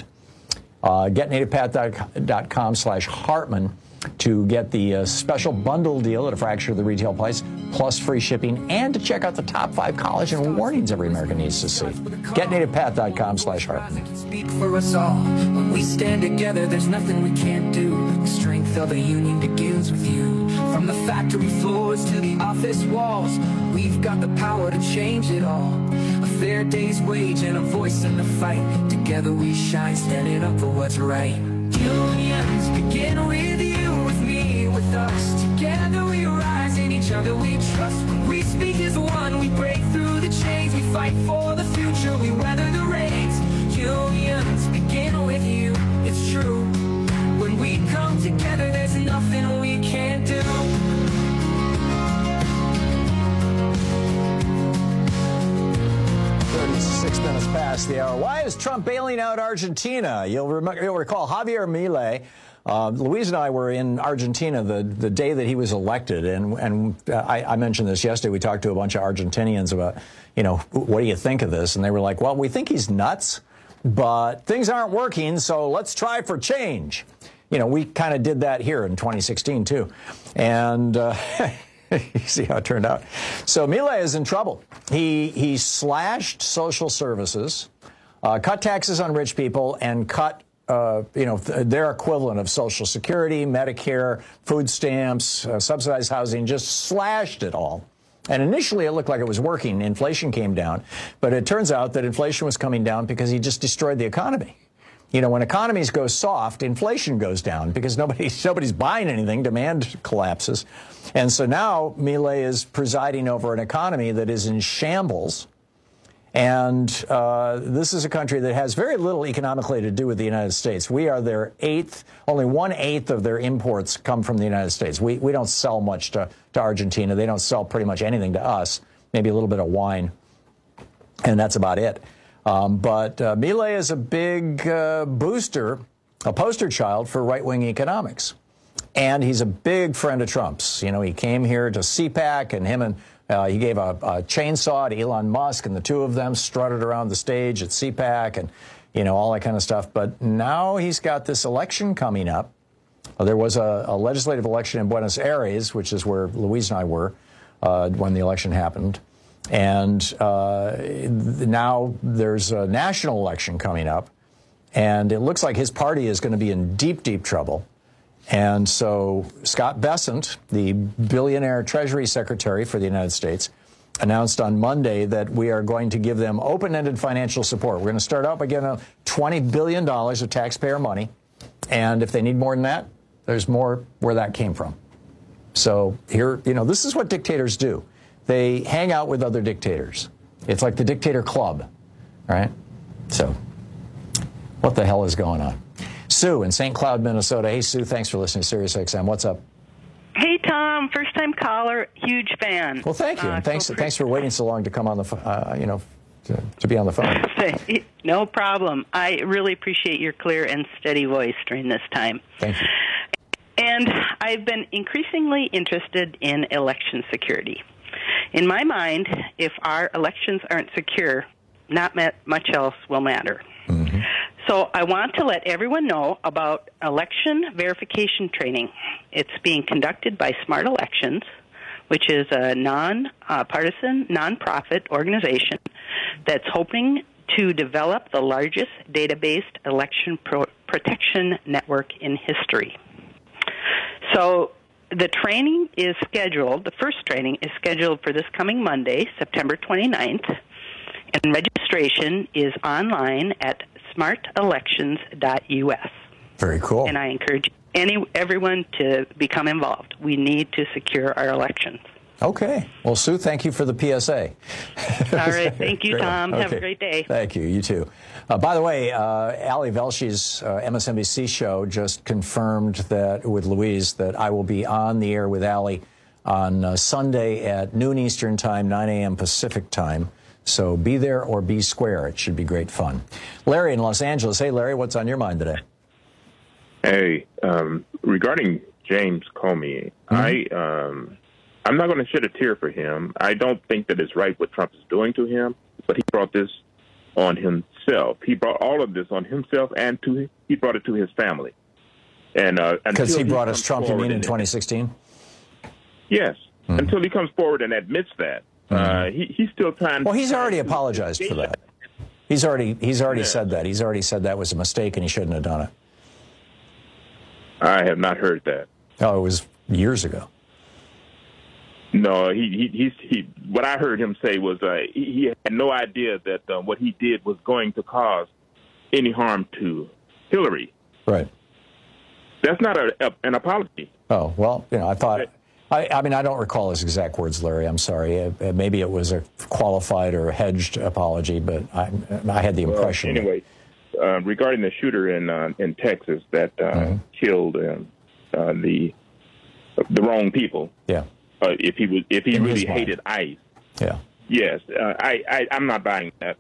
Getnativepath.com/Hartman to get the special bundle deal at a fraction of the retail price, plus free shipping, and to check out the top 5 collagen warnings every American needs to see. Getnativepath.com/Hartman. Speak for us all. When we stand together, there's nothing we can't do. The strength of a union begins with you. From the factory floors to the office walls, we've got the power to change it all. A fair day's wage and a voice in the fight. Together we shine, standing up for what's right. Unions begin with you, with me, with us. Together we rise, in each other we trust. When we speak as one, we break through the chains. We fight for the future, we weather the rains. Unions begin with you, it's true. When we come together, there's nothing we can't do. 36 minutes past the hour. Why is Trump bailing out Argentina? You'll recall Javier Milei. Louise and I were in Argentina the day that he was elected, and I mentioned this yesterday. We talked to a bunch of Argentinians about, what do you think of this? And they were like, well, we think he's nuts, but things aren't working, so let's try for change. We kind of did that here in 2016, too. And you see how it turned out. So Milei is in trouble. He slashed social services, cut taxes on rich people, and cut their equivalent of Social Security, Medicare, food stamps, subsidized housing, just slashed it all. And initially it looked like it was working. Inflation came down. But it turns out that inflation was coming down because he just destroyed the economy. When economies go soft, inflation goes down because nobody's buying anything. Demand collapses. And so now Milei is presiding over an economy that is in shambles. And this is a country that has very little economically to do with the United States. We are their only 1/8 of their imports come from the United States. We don't sell much to Argentina. They don't sell pretty much anything to us, maybe a little bit of wine. And that's about it. But Milei is a big booster, a poster child for right-wing economics. And he's a big friend of Trump's. He came here to CPAC, and he gave a chainsaw to Elon Musk, and the two of them strutted around the stage at CPAC and, all that kind of stuff. But now he's got this election coming up. There was a legislative election in Buenos Aires, which is where Louise and I were when the election happened. And now there's a national election coming up, and it looks like his party is going to be in deep, deep trouble. And so Scott Bessent, the billionaire Treasury Secretary for the United States, announced on Monday that we are going to give them open-ended financial support. We're going to start out by giving them $20 billion of taxpayer money. And if they need more than that, there's more where that came from. So here, this is what dictators do. They hang out with other dictators. It's like the dictator club, right? So what the hell is going on? Sue in St. Cloud, Minnesota. Hey, Sue, thanks for listening to Sirius XM. What's up? Hey, Tom, first-time caller, huge fan. Well, thank you, and thanks for waiting so long to come on the, to be on the phone. No problem. I really appreciate your clear and steady voice during this time. Thank you. And I've been increasingly interested in election security. In my mind, if our elections aren't secure, not much else will matter. Mm-hmm. So I want to let everyone know about election verification training. It's being conducted by Smart Elections, which is a non-partisan, non-profit organization that's hoping to develop the largest data-based election protection network in history. So The training is scheduled, the first training is scheduled for this coming Monday, September 29th, and registration is online at smartelections.us. Very cool. And I encourage everyone to become involved. We need to secure our elections. Okay. Well, Sue, thank you for the PSA. All right. Thank you, Tom. Okay. Have a great day. Thank you. You too. By the way, Ali Velsh's MSNBC show just confirmed that with Louise that I will be on the air with Ali on Sunday at noon Eastern Time, 9 a.m. Pacific Time. So be there or be square. It should be great fun. Larry in Los Angeles. Hey, Larry, what's on your mind today? Hey, regarding James Comey, I'm not going to shed a tear for him. I don't think that it's right what Trump is doing to him, but he brought this on himself. He brought all of this on himself, and he brought it to his family. And because he brought us Trump, you mean, in 2016? Yes, until he comes forward and admits that. He's still trying. Well, he's already apologized for that. He's already said that. He's already said that was a mistake and he shouldn't have done it. I have not heard that. Oh, it was years ago. No, he what I heard him say was he had no idea that what he did was going to cause any harm to Hillary. Right. That's not an apology. Oh, well, I thought, I mean, I don't recall his exact words, Larry. I'm sorry. Maybe it was a qualified or hedged apology, but I had the impression. Anyway, regarding the shooter in Texas that killed the wrong people. Yeah. If he really hated ICE. Yeah. Yes, I'm not buying that.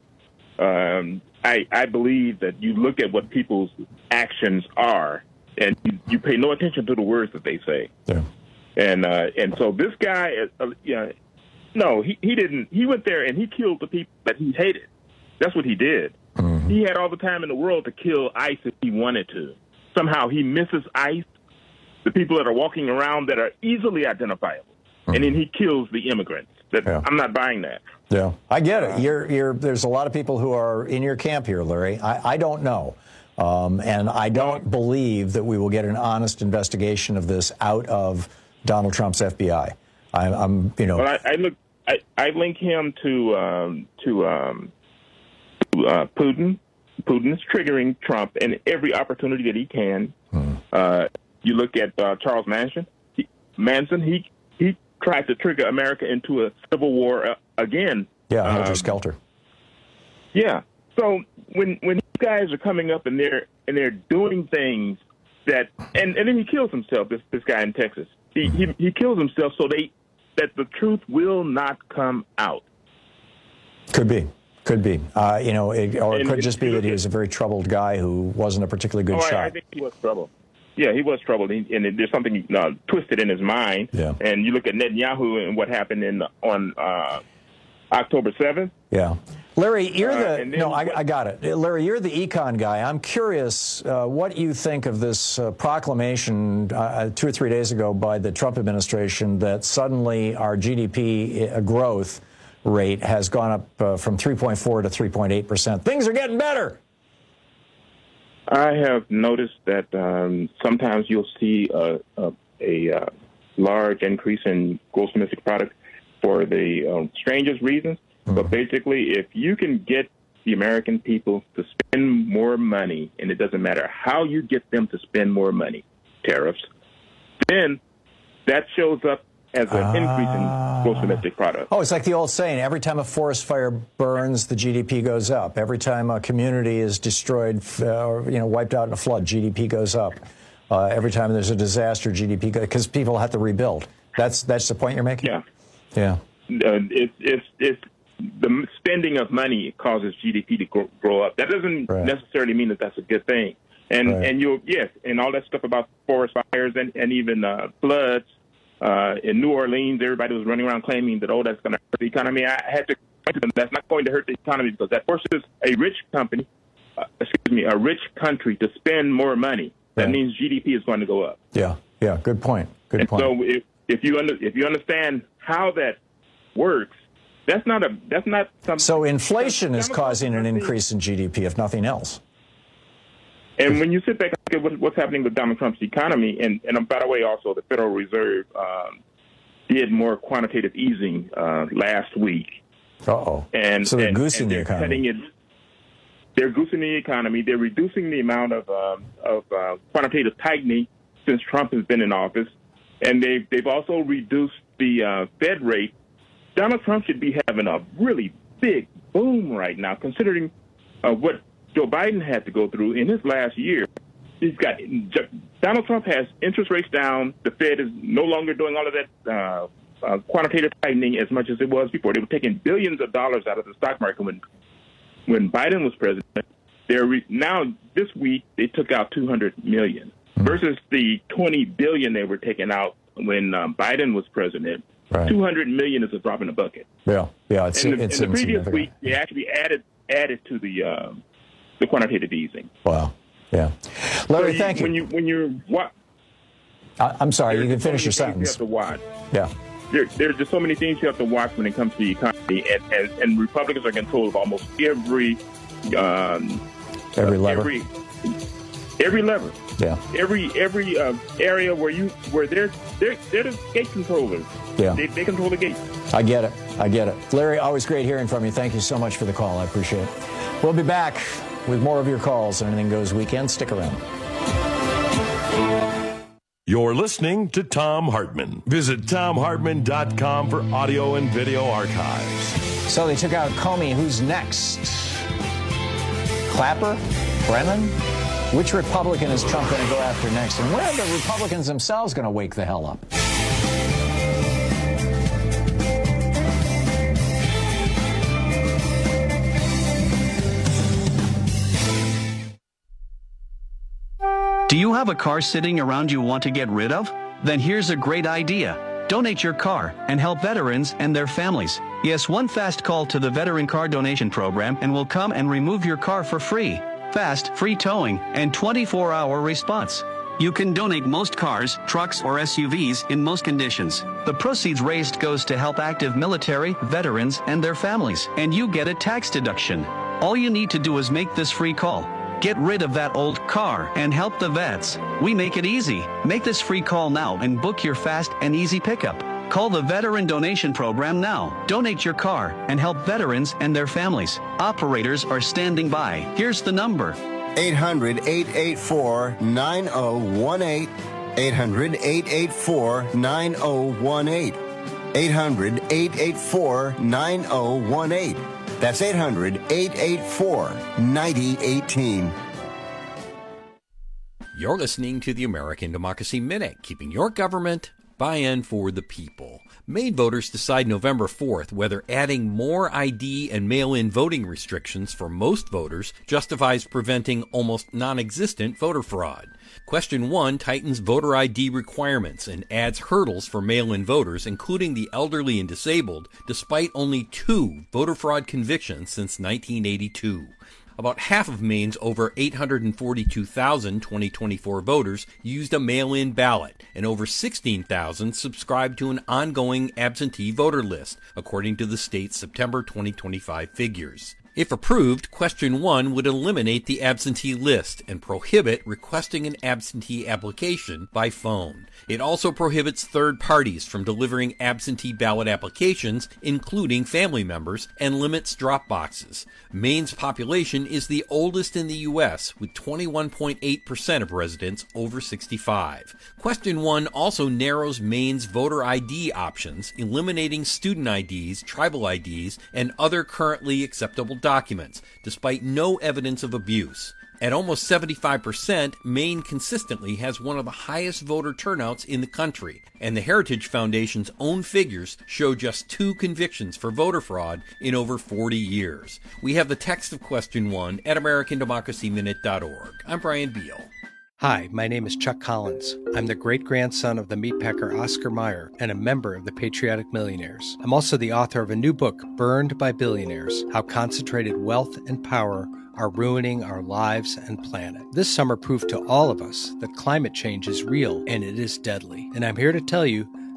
I believe that you look at what people's actions are, and you pay no attention to the words that they say. Yeah. And so this guy, no, he didn't. He went there and he killed the people that he hated. That's what he did. Mm-hmm. He had all the time in the world to kill ICE if he wanted to. Somehow he misses ICE, the people that are walking around that are easily identifiable. And then he kills the immigrants. I'm not buying that. Yeah, I get it. There's a lot of people who are in your camp here, Larry. I don't know. And I don't believe that we will get an honest investigation of this out of Donald Trump's FBI. Well, I link him to Putin. Putin is triggering Trump in every opportunity that he can. You look at Charles Manson. He tried to trigger America into a civil war again. Yeah, Helter Skelter. Yeah. So when these guys are coming up and they're doing things that and then he kills himself. This guy in Texas. He kills himself so that the truth will not come out. Could be. Or it could just be that he was a very troubled guy who wasn't a particularly good shot. I think he was troubled. Yeah, he was troubled, and there's something twisted in his mind. Yeah. And you look at Netanyahu and what happened on October 7th. Yeah. Larry, you're I got it. Larry, you're the econ guy. I'm curious what you think of this proclamation 2 or 3 days ago by the Trump administration that suddenly our GDP growth rate has gone up from 3.4 to 3.8%. Things are getting better. I have noticed that sometimes you'll see a large increase in gross domestic product for the strangest reasons. But basically, if you can get the American people to spend more money, and it doesn't matter how you get them to spend more money, tariffs, then that shows up as an increase in gross domestic product. Oh, it's like the old saying, every time a forest fire burns, the GDP goes up. Every time a community is destroyed or wiped out in a flood, GDP goes up. Every time there's a disaster, GDP goes, because people have to rebuild. That's the point you're making? Yeah. Yeah. It's the spending of money causes GDP to grow up. That doesn't necessarily mean that that's a good thing. And and all that stuff about forest fires and even floods. In New Orleans, everybody was running around claiming that, that's going to hurt the economy. I had to point to them, that's not going to hurt the economy because that forces a rich country to spend more money. That means GDP is going to go up. Yeah, good point. Good point. So if you understand how that works, that's not something. So inflation is causing an increase in GDP, if nothing else. And when you sit back and look at what's happening with Donald Trump's economy, and by the way, also the Federal Reserve did more quantitative easing last week. So they're goosing the economy. They're goosing the economy. They're reducing the amount of quantitative tightening since Trump has been in office, and they've also reduced the Fed rate. Donald Trump should be having a really big boom right now, considering what Joe Biden had to go through in his last year. Donald Trump has interest rates down. The Fed is no longer doing all of that quantitative tightening as much as it was before. They were taking billions of dollars out of the stock market when Biden was president. Now this week they took out $200 million versus the $20 billion they were taking out when Biden was president. Right. $200 million is a drop in the bucket. Yeah. It's the previous week they actually added to the quantitative easing. Wow. Yeah. Larry, so thank you. When you're what? I'm sorry. You can finish your sentence. You have to watch. Yeah. There's just so many things you have to watch when it comes to the economy, and Republicans are in control of almost every lever. Every lever. Yeah. Every area where they're the gate controllers. Yeah. They control the gate. I get it. Larry, always great hearing from you. Thank you so much for the call. I appreciate it. We'll be back with more of your calls on Anything Goes Weekend. Stick around. You're listening to Thom Hartmann. Visit ThomHartmann.com for audio and video archives. So they took out Comey. Who's next? Clapper? Brennan? Which Republican is Trump going to go after next? And when are the Republicans themselves going to wake the hell up? Do you have a car sitting around you want to get rid of? Then here's a great idea. Donate your car and help veterans and their families. Yes, one fast call to the Veteran Car Donation Program and we'll come and remove your car for free. Fast, free towing, and 24-hour response. You can donate most cars, trucks, or SUVs in most conditions. The proceeds raised goes to help active military, veterans, and their families, and you get a tax deduction. All you need to do is make this free call. Get rid of that old car and help the vets. We make it easy. Make this free call now and book your fast and easy pickup. Call the Veteran Donation Program now. Donate your car and help veterans and their families. Operators are standing by. Here's the number. 800-884-9018. 800-884-9018. 800-884-9018. That's 800-884-9018. You're listening to the American Democracy Minute, keeping your government by and for the people. Maine voters decide November 4th whether adding more ID and mail-in voting restrictions for most voters justifies preventing almost non-existent voter fraud. Question 1 tightens voter ID requirements and adds hurdles for mail-in voters, including the elderly and disabled, despite only 2 voter fraud convictions since 1982. About half of Maine's over 842,000 2024 voters used a mail-in ballot, and over 16,000 subscribed to an ongoing absentee voter list, according to the state's September 2025 figures. If approved, Question 1 would eliminate the absentee list and prohibit requesting an absentee application by phone. It also prohibits third parties from delivering absentee ballot applications, including family members, and limits drop boxes. Maine's population is the oldest in the U.S., with 21.8% of residents over 65. Question 1 also narrows Maine's voter ID options, eliminating student IDs, tribal IDs, and other currently acceptable documents, despite no evidence of abuse. At almost 75%, Maine consistently has one of the highest voter turnouts in the country, and the Heritage Foundation's own figures show just 2 convictions for voter fraud in over 40 years. We have the text of Question 1 at AmericanDemocracyMinute.org. I'm Brian Beal. Hi, my name is Chuck Collins. I'm the great-grandson of the meatpacker Oscar Mayer and a member of the Patriotic Millionaires. I'm also the author of a new book, Burned by Billionaires: How Concentrated Wealth and Power Are Ruining Our Lives and Planet. This summer proved to all of us that climate change is real and it is deadly. And I'm here to tell you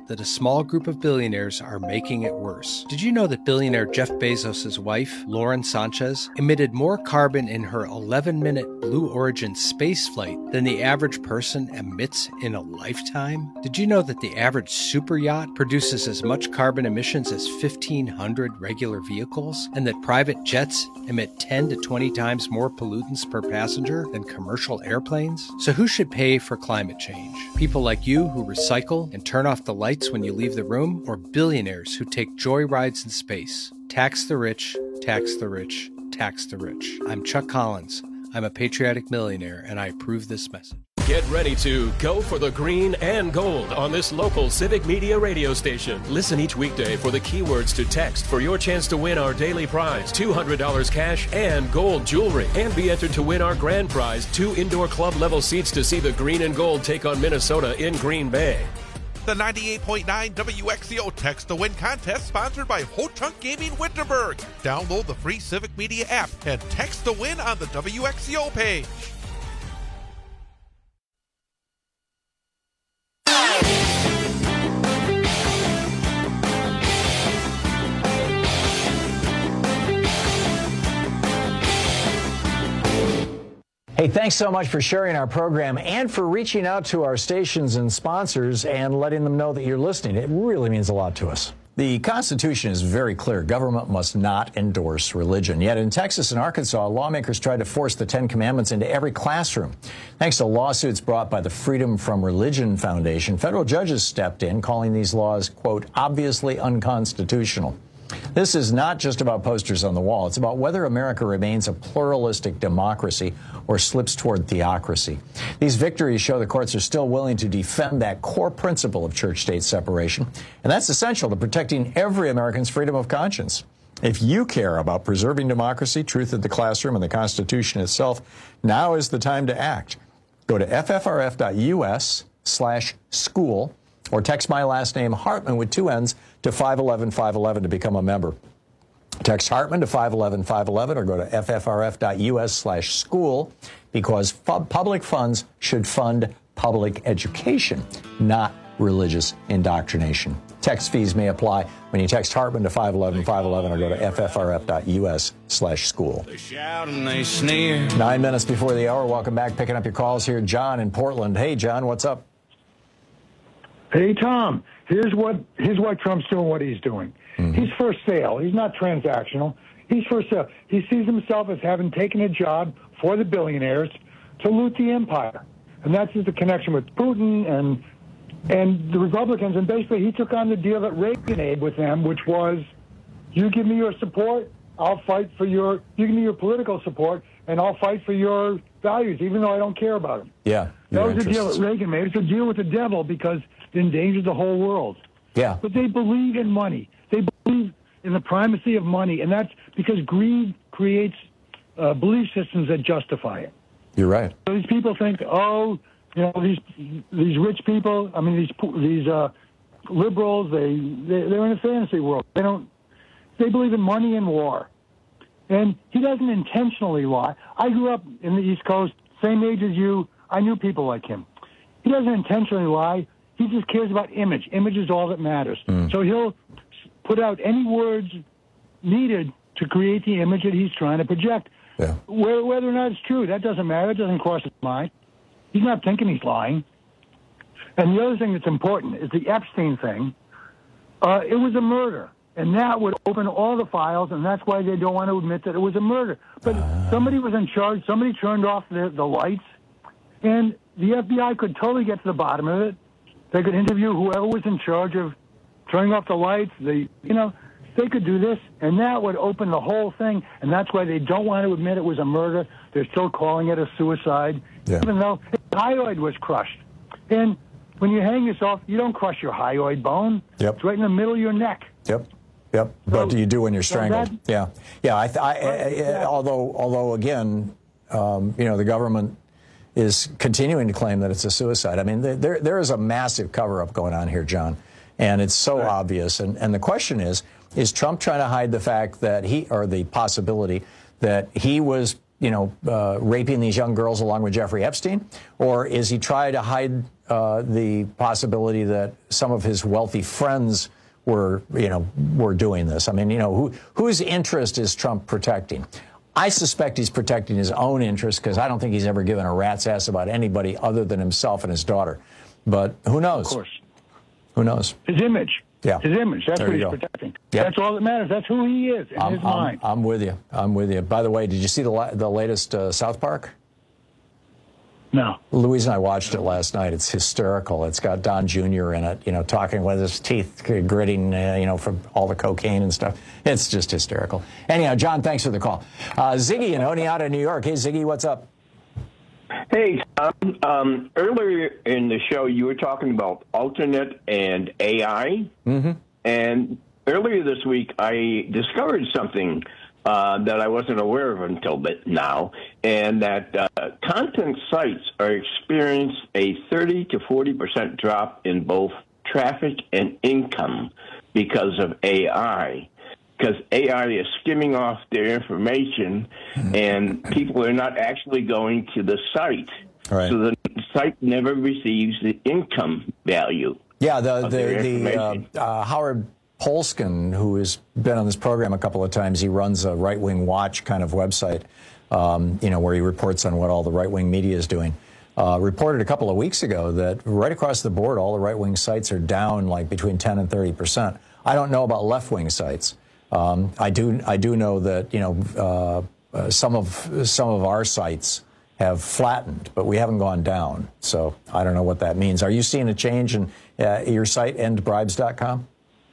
that a small group of billionaires are making it worse. Did you know that billionaire Jeff Bezos' wife, Lauren Sanchez, emitted more carbon in her 11-minute Blue Origin space flight than the average person emits in a lifetime? Did you know that the average super yacht produces as much carbon emissions as 1,500 regular vehicles, and that private jets emit 10 to 20 times more pollutants per passenger than commercial airplanes? So who should pay for climate change? People like you who recycle and turn off the lights when you leave the room, or billionaires who take joy rides in space? Tax the rich, tax the rich, tax the rich. I'm Chuck Collins. I'm a patriotic millionaire, and I approve this message. Get ready to go for the green and gold on this local Civic Media radio station. Listen each weekday for the keywords to text for your chance to win our daily prize, $200 cash and gold jewelry. And be entered to win our grand prize, 2 indoor club level seats to see the green and gold take on Minnesota in Green Bay. The 98.9 WXCO Text to Win contest sponsored by Ho Chunk Gaming Winterberg. Download the free Civic Media app and text to win on the WXCO page. Hey, thanks so much for sharing our program and for reaching out to our stations and sponsors and letting them know that you're listening. It really means a lot to us. The Constitution is very clear. Government must not endorse religion. Yet in Texas and Arkansas, lawmakers tried to force the Ten Commandments into every classroom. Thanks to lawsuits brought by the Freedom from Religion Foundation, federal judges stepped in, calling these laws, quote, obviously unconstitutional. This is not just about posters on the wall. It's about whether America remains a pluralistic democracy or slips toward theocracy. These victories show the courts are still willing to defend that core principle of church-state separation, and that's essential to protecting every American's freedom of conscience. If you care about preserving democracy, truth in the classroom, and the Constitution itself, now is the time to act. Go to ffrf.us/school or text my last name, Hartman, with 2 N's, to 511-511 to become a member. Text Hartman to 511-511 or go to ffrf.us/school because public funds should fund public education, not religious indoctrination. Text fees may apply when you text Hartman to 511-511 or go to ffrf.us/school. They shout and they sneer. 9 minutes before the hour. Welcome back. Picking up your calls here. John in Portland. Hey, John, what's up? Hey, Tom, here's why Trump's doing what he's doing. Mm-hmm. He's for sale. He's not transactional. He's for sale. He sees himself as having taken a job for the billionaires to loot the empire. And that's just the connection with Putin and the Republicans. And basically, he took on the deal that Reagan made with them, which was, you give me your support, I'll fight for you give me your political support, and I'll fight for your values, even though I don't care about them. Yeah. That was the deal that Reagan made. It's a deal with the devil because it endangers the whole world. Yeah. But they believe in money. They believe in the primacy of money, and that's because greed creates belief systems that justify it. You're right. So these people think, these rich people, these liberals, they're in a fantasy world. They believe in money and war. And he doesn't intentionally lie. I grew up in the East Coast, same age as you. I knew people like him. He doesn't intentionally lie. He just cares about image. Image is all that matters. So he'll put out any words needed to create the image that he's trying to project. Yeah. Whether or not it's true, that doesn't matter. It doesn't cross his mind. He's not thinking he's lying. And the other thing that's important is the Epstein thing. It was a murder. And that would open all the files, and that's why they don't want to admit that it was a murder. But somebody was in charge. Somebody turned off the lights, and the FBI could totally get to the bottom of it. They could interview whoever was in charge of turning off the lights. They could do this, and that would open the whole thing. And that's why they don't want to admit it was a murder. They're still calling it a suicide, even though his hyoid was crushed. And when you hang yourself, you don't crush your hyoid bone. Yep. It's right in the middle of your neck. Yep. But you do when you're strangled. Although again, the government is continuing to claim that it's a suicide. I mean, there is a massive cover-up going on here, John, and it's so obvious. And the question is Trump trying to hide the fact that the possibility that he was raping these young girls along with Jeffrey Epstein? Or is he trying to hide the possibility that some of his wealthy friends were doing this? I mean, whose interest is Trump protecting? I suspect he's protecting his own interest because I don't think he's ever given a rat's ass about anybody other than himself and his daughter. But who knows? Of course. Who knows? His image. Yeah. His image. That's There what you he's go. protecting. Yep. That's all that matters. That's who he is in his mind. I'm with you. I'm with you. By the way, did you see the latest South Park? No. Louise and I watched it last night. It's hysterical. It's got Don Jr. in it, talking with his teeth gritting, from all the cocaine and stuff. It's just hysterical. Anyhow, John, thanks for the call. Ziggy in Oneonta, New York. Hey, Ziggy, what's up? Hey, Tom. Earlier in the show, you were talking about alternate and AI. Mm-hmm. And earlier this week, I discovered something that I wasn't aware of until now, and that content sites are experiencing a 30 to 40% drop in both traffic and income because of AI. Because AI is skimming off their information, and people are not actually going to the site. Right. So the site never receives the income value. Yeah, the Howard Polskin, who has been on this program a couple of times, he runs a right-wing watch kind of website, where he reports on what all the right-wing media is doing. Reported a couple of weeks ago that right across the board, all the right-wing sites are down like between 10 and 30%. I don't know about left-wing sites. I do know that some of our sites have flattened, but we haven't gone down. So I don't know what that means. Are you seeing a change in your site, endbribes.com?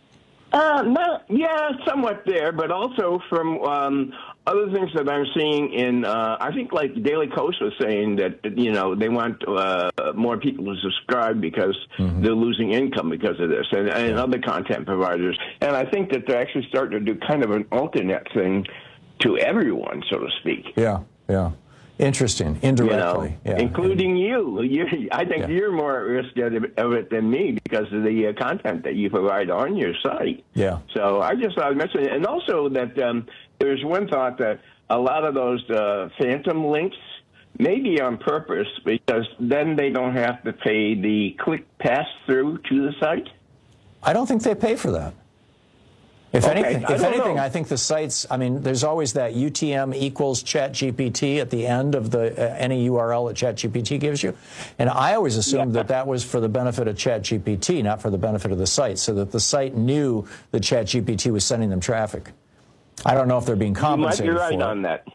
Somewhat there, but also from other things that I'm seeing in, I think like Daily Kos was saying that, they want more people to subscribe because they're losing income because of this, and other content providers. And I think that they're actually starting to do kind of an alternate thing to everyone, so to speak. Yeah. Interesting, indirectly. Including you. I think you're more at risk of it than me because of the content that you provide on your site. Yeah. So I just thought I'd mention it. And also that there's one thought that a lot of those phantom links may be on purpose because then they don't have to pay the click pass-through to the site. I don't think they pay for that. If anything, I I think the sites, there's always that UTM equals ChatGPT at the end of any URL that ChatGPT gives you. And I always assumed that was for the benefit of ChatGPT, not for the benefit of the site, so that the site knew that ChatGPT was sending them traffic. I don't know if they're being compensated for it. You might be right on that.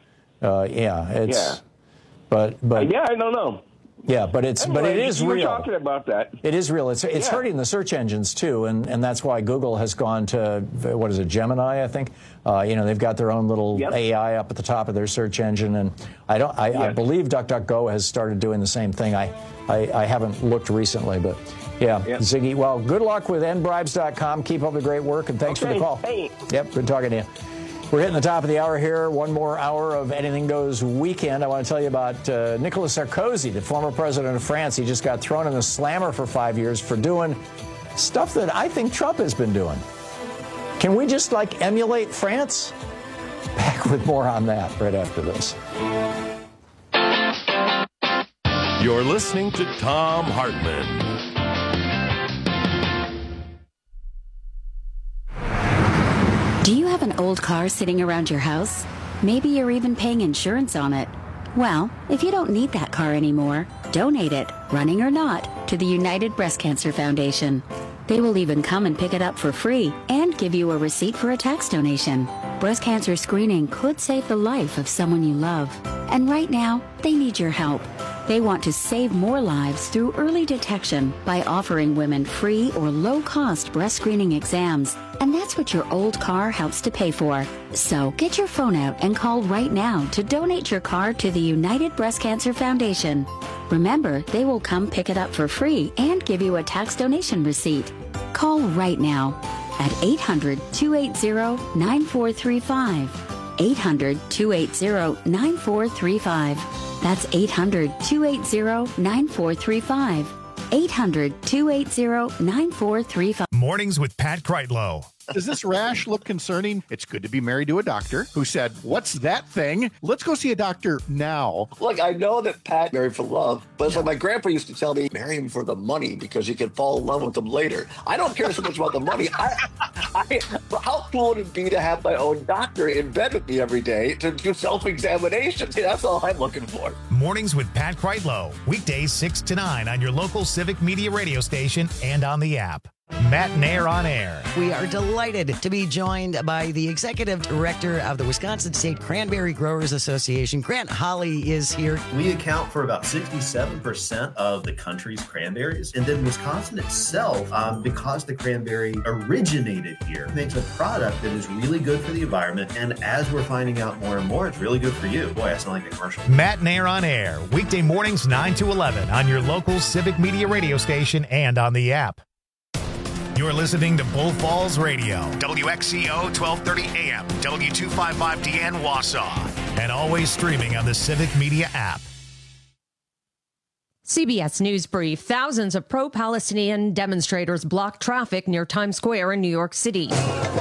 But I don't know. Yeah, but it is real. We're talking about that. It is real. It's hurting the search engines too, and that's why Google has gone to what is it, Gemini? I think. They've got their own little AI up at the top of their search engine, and I believe DuckDuckGo has started doing the same thing. I haven't looked recently, but Ziggy. Well, good luck with endbribes.com. Keep up the great work, and thanks for the call. Hey. Yep, good talking to you. We're hitting the top of the hour here. One more hour of Anything Goes weekend. I want to tell you about Nicolas Sarkozy, the former president of France. He just got thrown in the slammer for 5 years for doing stuff that I think Trump has been doing. Can we just emulate France? Back with more on that right after this. You're listening to Thom Hartmann. Do you have an old car sitting around your house? Maybe you're even paying insurance on it. Well, if you don't need that car anymore, donate it, running or not, to the United Breast Cancer Foundation. They will even come and pick it up for free and give you a receipt for a tax donation. Breast cancer screening could save the life of someone you love. And right now, they need your help. They want to save more lives through early detection by offering women free or low-cost breast screening exams. And that's what your old car helps to pay for. So get your phone out and call right now to donate your car to the United Breast Cancer Foundation. Remember, they will come pick it up for free and give you a tax donation receipt. Call right now at 800-280-9435. 800-280-9435. That's 800-280-9435. 800-280-9435. Mornings with Pat Kreitlow Does this rash look concerning? It's good to be married to a doctor who said, "What's that thing? Let's go see a doctor now." Look, I know that Pat married for love, but it's like my grandpa used to tell me, marry him for the money because you can fall in love with him later. I don't care so much about the money. How cool would it be to have my own doctor in bed with me every day to do self-examinations? That's all I'm looking for. Mornings with Pat Kreitlow. Weekdays 6 to 9 on your local Civic Media radio station and on the app. Matt and Air on Air. We are delighted to be joined by the executive director of the Wisconsin State Cranberry Growers Association. Grant Holly is here. We account for about 67% of the country's cranberries. And then Wisconsin itself, because the cranberry originated here, makes a product that is really good for the environment. And as we're finding out more and more, it's really good for you. Boy, I sound like a commercial. Matt and Air on Air. Weekday mornings 9 to 11 on your local Civic Media radio station and on the app. You're listening to Bull Falls Radio, WXCO 1230 AM, W255DN Wausau, and always streaming on the Civic Media app. CBS News Brief. Thousands of pro-Palestinian demonstrators blocked traffic near Times Square in New York City.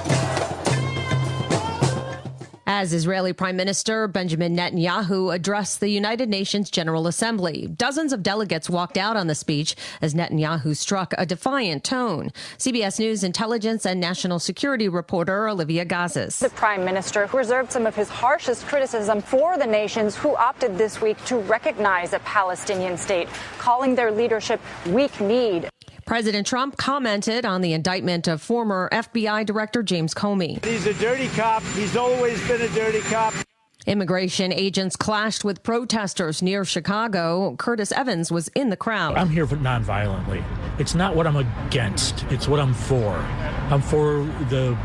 As Israeli Prime Minister Benjamin Netanyahu addressed the United Nations General Assembly, dozens of delegates walked out on the speech as Netanyahu struck a defiant tone. CBS News intelligence and national security reporter Olivia Gazis. The Prime Minister reserved some of his harshest criticism for the nations who opted this week to recognize a Palestinian state, calling their leadership weak-kneed. President Trump commented on the indictment of former FBI Director James Comey. He's a dirty cop. He's always been a dirty cop. Immigration agents clashed with protesters near Chicago. Curtis Evans was in the crowd. I'm here for nonviolently. It's not what I'm against. It's what I'm for. I'm for the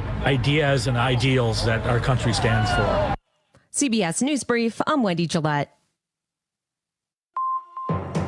ideas and ideals that our country stands for. CBS News Brief, I'm Wendy Gillette.